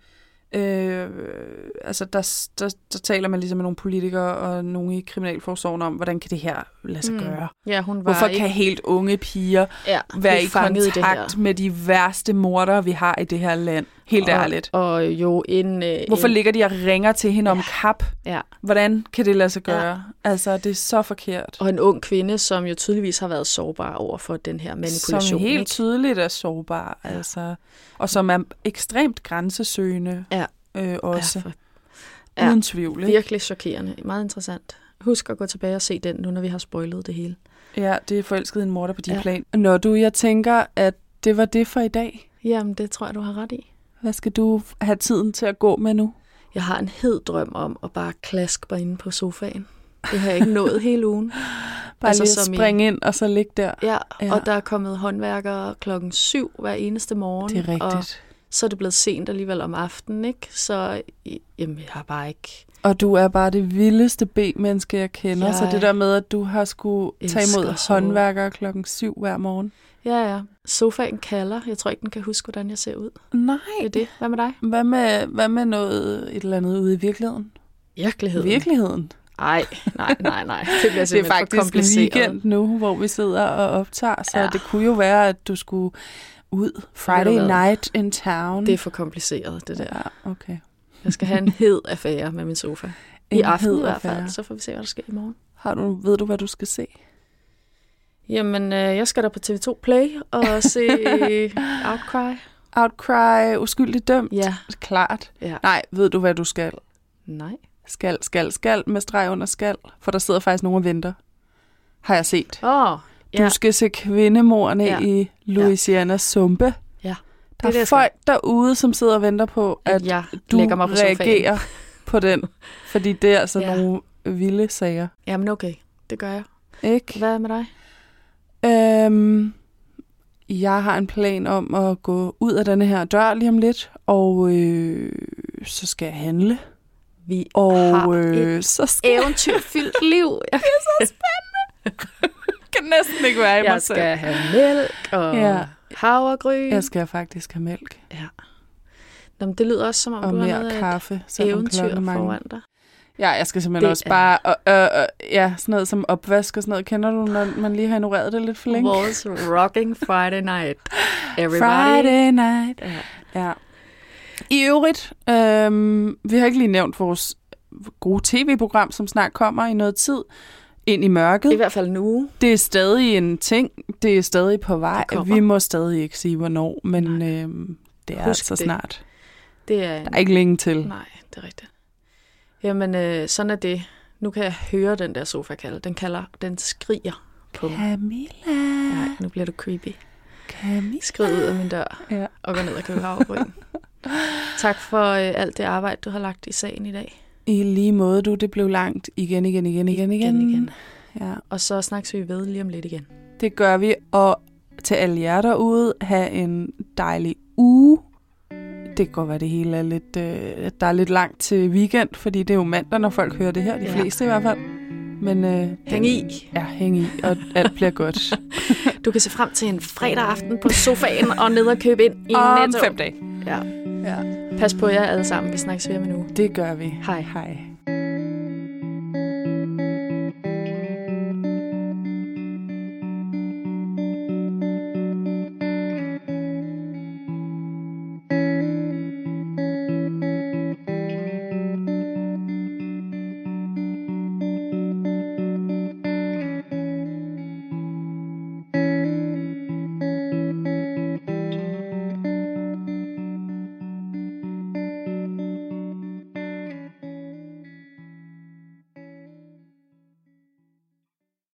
Øh, altså der, der, der taler man ligesom med nogle politikere og nogle i kriminalforsorgen om, hvordan kan det her lade sig gøre?
Mm. Ja, hun var
Hvorfor
ikke...
kan helt unge piger
ja,
være i kontakt med de værste mordere, vi har i det her land? Helt
og,
ærligt.
Og jo en... Øh,
Hvorfor
en...
ligger de og ringer til hende ja. om kap?
Ja.
Hvordan kan det lade sig gøre? Ja. Altså, det er så forkert.
Og en ung kvinde, som jo tydeligvis har været sårbar over for den her manipulation.
Som helt
ikke?
tydeligt er sårbar, ja. altså. Og som er ekstremt grænsesøgende
ja.
øh, også. Ja,
for...
Uden
ja,
tvivl. Ikke?
Virkelig chokerende. Meget interessant. Husk at gå tilbage og se den, nu når vi har spoilet det hele.
Ja, det er forelsket en morder på din ja. plan. Når du, jeg tænker, at det var det for i dag.
Jamen, det tror jeg, du har ret i.
Hvad skal du have tiden til at gå med nu?
Jeg har en hed drøm om at bare klaske mig inde på sofaen. Det har jeg ikke nået hele ugen.
Bare altså, lige springe i... ind og så ligge der.
Ja, ja, og der er kommet håndværkere klokken syv hver eneste morgen.
Det er rigtigt.
Og så er det blevet sent alligevel om aftenen, ikke? Så jamen, jeg har bare ikke...
Og du er bare det vildeste B-menneske, jeg kender. Jeg så det der med, at du har skulle tage imod håndværkere klokken syv hver morgen.
Ja, ja. Sofaen kalder. Jeg tror ikke, den kan huske, hvordan jeg ser ud.
Nej.
Det er det. Hvad med dig?
Hvad med, hvad med noget, et eller andet ude i virkeligheden?
Virkeligheden?
Virkeligheden?
Nej, nej, nej, nej. Det bliver
det er faktisk weekend nu, hvor vi sidder og optager, så ja. Det kunne jo være, at du skulle ud Friday night in town.
Det er for kompliceret, det der.
Ja, okay.
Jeg skal have en hed affære med min sofa. I en aften i hvert fald, så får vi se, hvad der sker i morgen.
Har du, ved du, hvad du skal se?
Jamen, øh, jeg skal da på T V to Play og se Outcry.
Outcry, uskyldigt dømt?
Ja.
Klart.
Ja.
Nej, ved du, hvad du skal?
Nej.
Skal, skal, skal, med streg under skal, for der sidder faktisk nogen og venter. Har jeg set.
Åh, oh,
ja. Du skal se kvindemordene ja. i Louisianas ja. sumpe.
Ja.
Der er det, folk derude, som sidder og venter på, at
jeg
du
mig på
reagerer på den. Fordi det er altså ja. nogle vilde sager.
Jamen okay, det gør jeg.
Ikke?
Hvad med dig?
Øhm, jeg har en plan om at gå ud af denne her dør lige om lidt, og øh, så skal jeg handle.
Vi
og,
har
øh,
et
så skal
eventyrfyldt liv.
Det er så spændende. kan næsten ikke være i
jeg
mig selv.
Jeg skal have mælk og ja. havregryn.
Jeg skal faktisk have mælk.
Ja. Nå, men det lyder også som om,
og
du
mere
har noget
kaffe,
eventyr foran dig.
Ja, jeg skal simpelthen det også er... bare, øh, øh, ja, sådan noget som opvask og sådan noget. Kender du, når man lige har ignoreret det lidt for længe?
Vores rocking Friday night. Everybody.
Friday night.
Ja.
ja. I øvrigt, øh, vi har ikke lige nævnt vores gode tv-program, som snart kommer i noget tid. Ind i mørket.
I hvert fald nu.
Det er stadig en ting. Det er stadig på vej. Vi må stadig ikke sige, hvornår, men øh, det er Husk altså det. snart.
Det er en...
Der er ikke længe til.
Nej, det er rigtigt. Jamen, øh, sådan er det. Nu kan jeg høre den der sofa kalde. Den kalder, den skriger på mig.
Camilla.
Nej, nu bliver du creepy.
Camilla.
Skriv ud af min dør
ja.
og gå ned og købe havregryn. Tak for øh, alt det arbejde, du har lagt i sagen i dag.
I lige måde, du. Det blev langt igen, igen, igen, igen, igen.
igen, igen.
Ja.
Og så snakkes vi ved lige om lidt igen.
Det gør vi, og til alle jer derude, have en dejlig uge. Det kan godt være, det hele er lidt, øh, der er lidt langt til weekend, fordi det er jo mandag, når folk hører det her, de ja. fleste i hvert fald. Men øh,
hæng i.
Ja, hæng i, og alt bliver godt.
Du kan se frem til en fredag aften på sofaen og ned og købe ind i
Netto.
Netto.
Om fem dage.
Ja.
ja.
Pas på jer alle sammen. Vi snakkes ved med nu.
Det gør vi.
Hej.
Hej.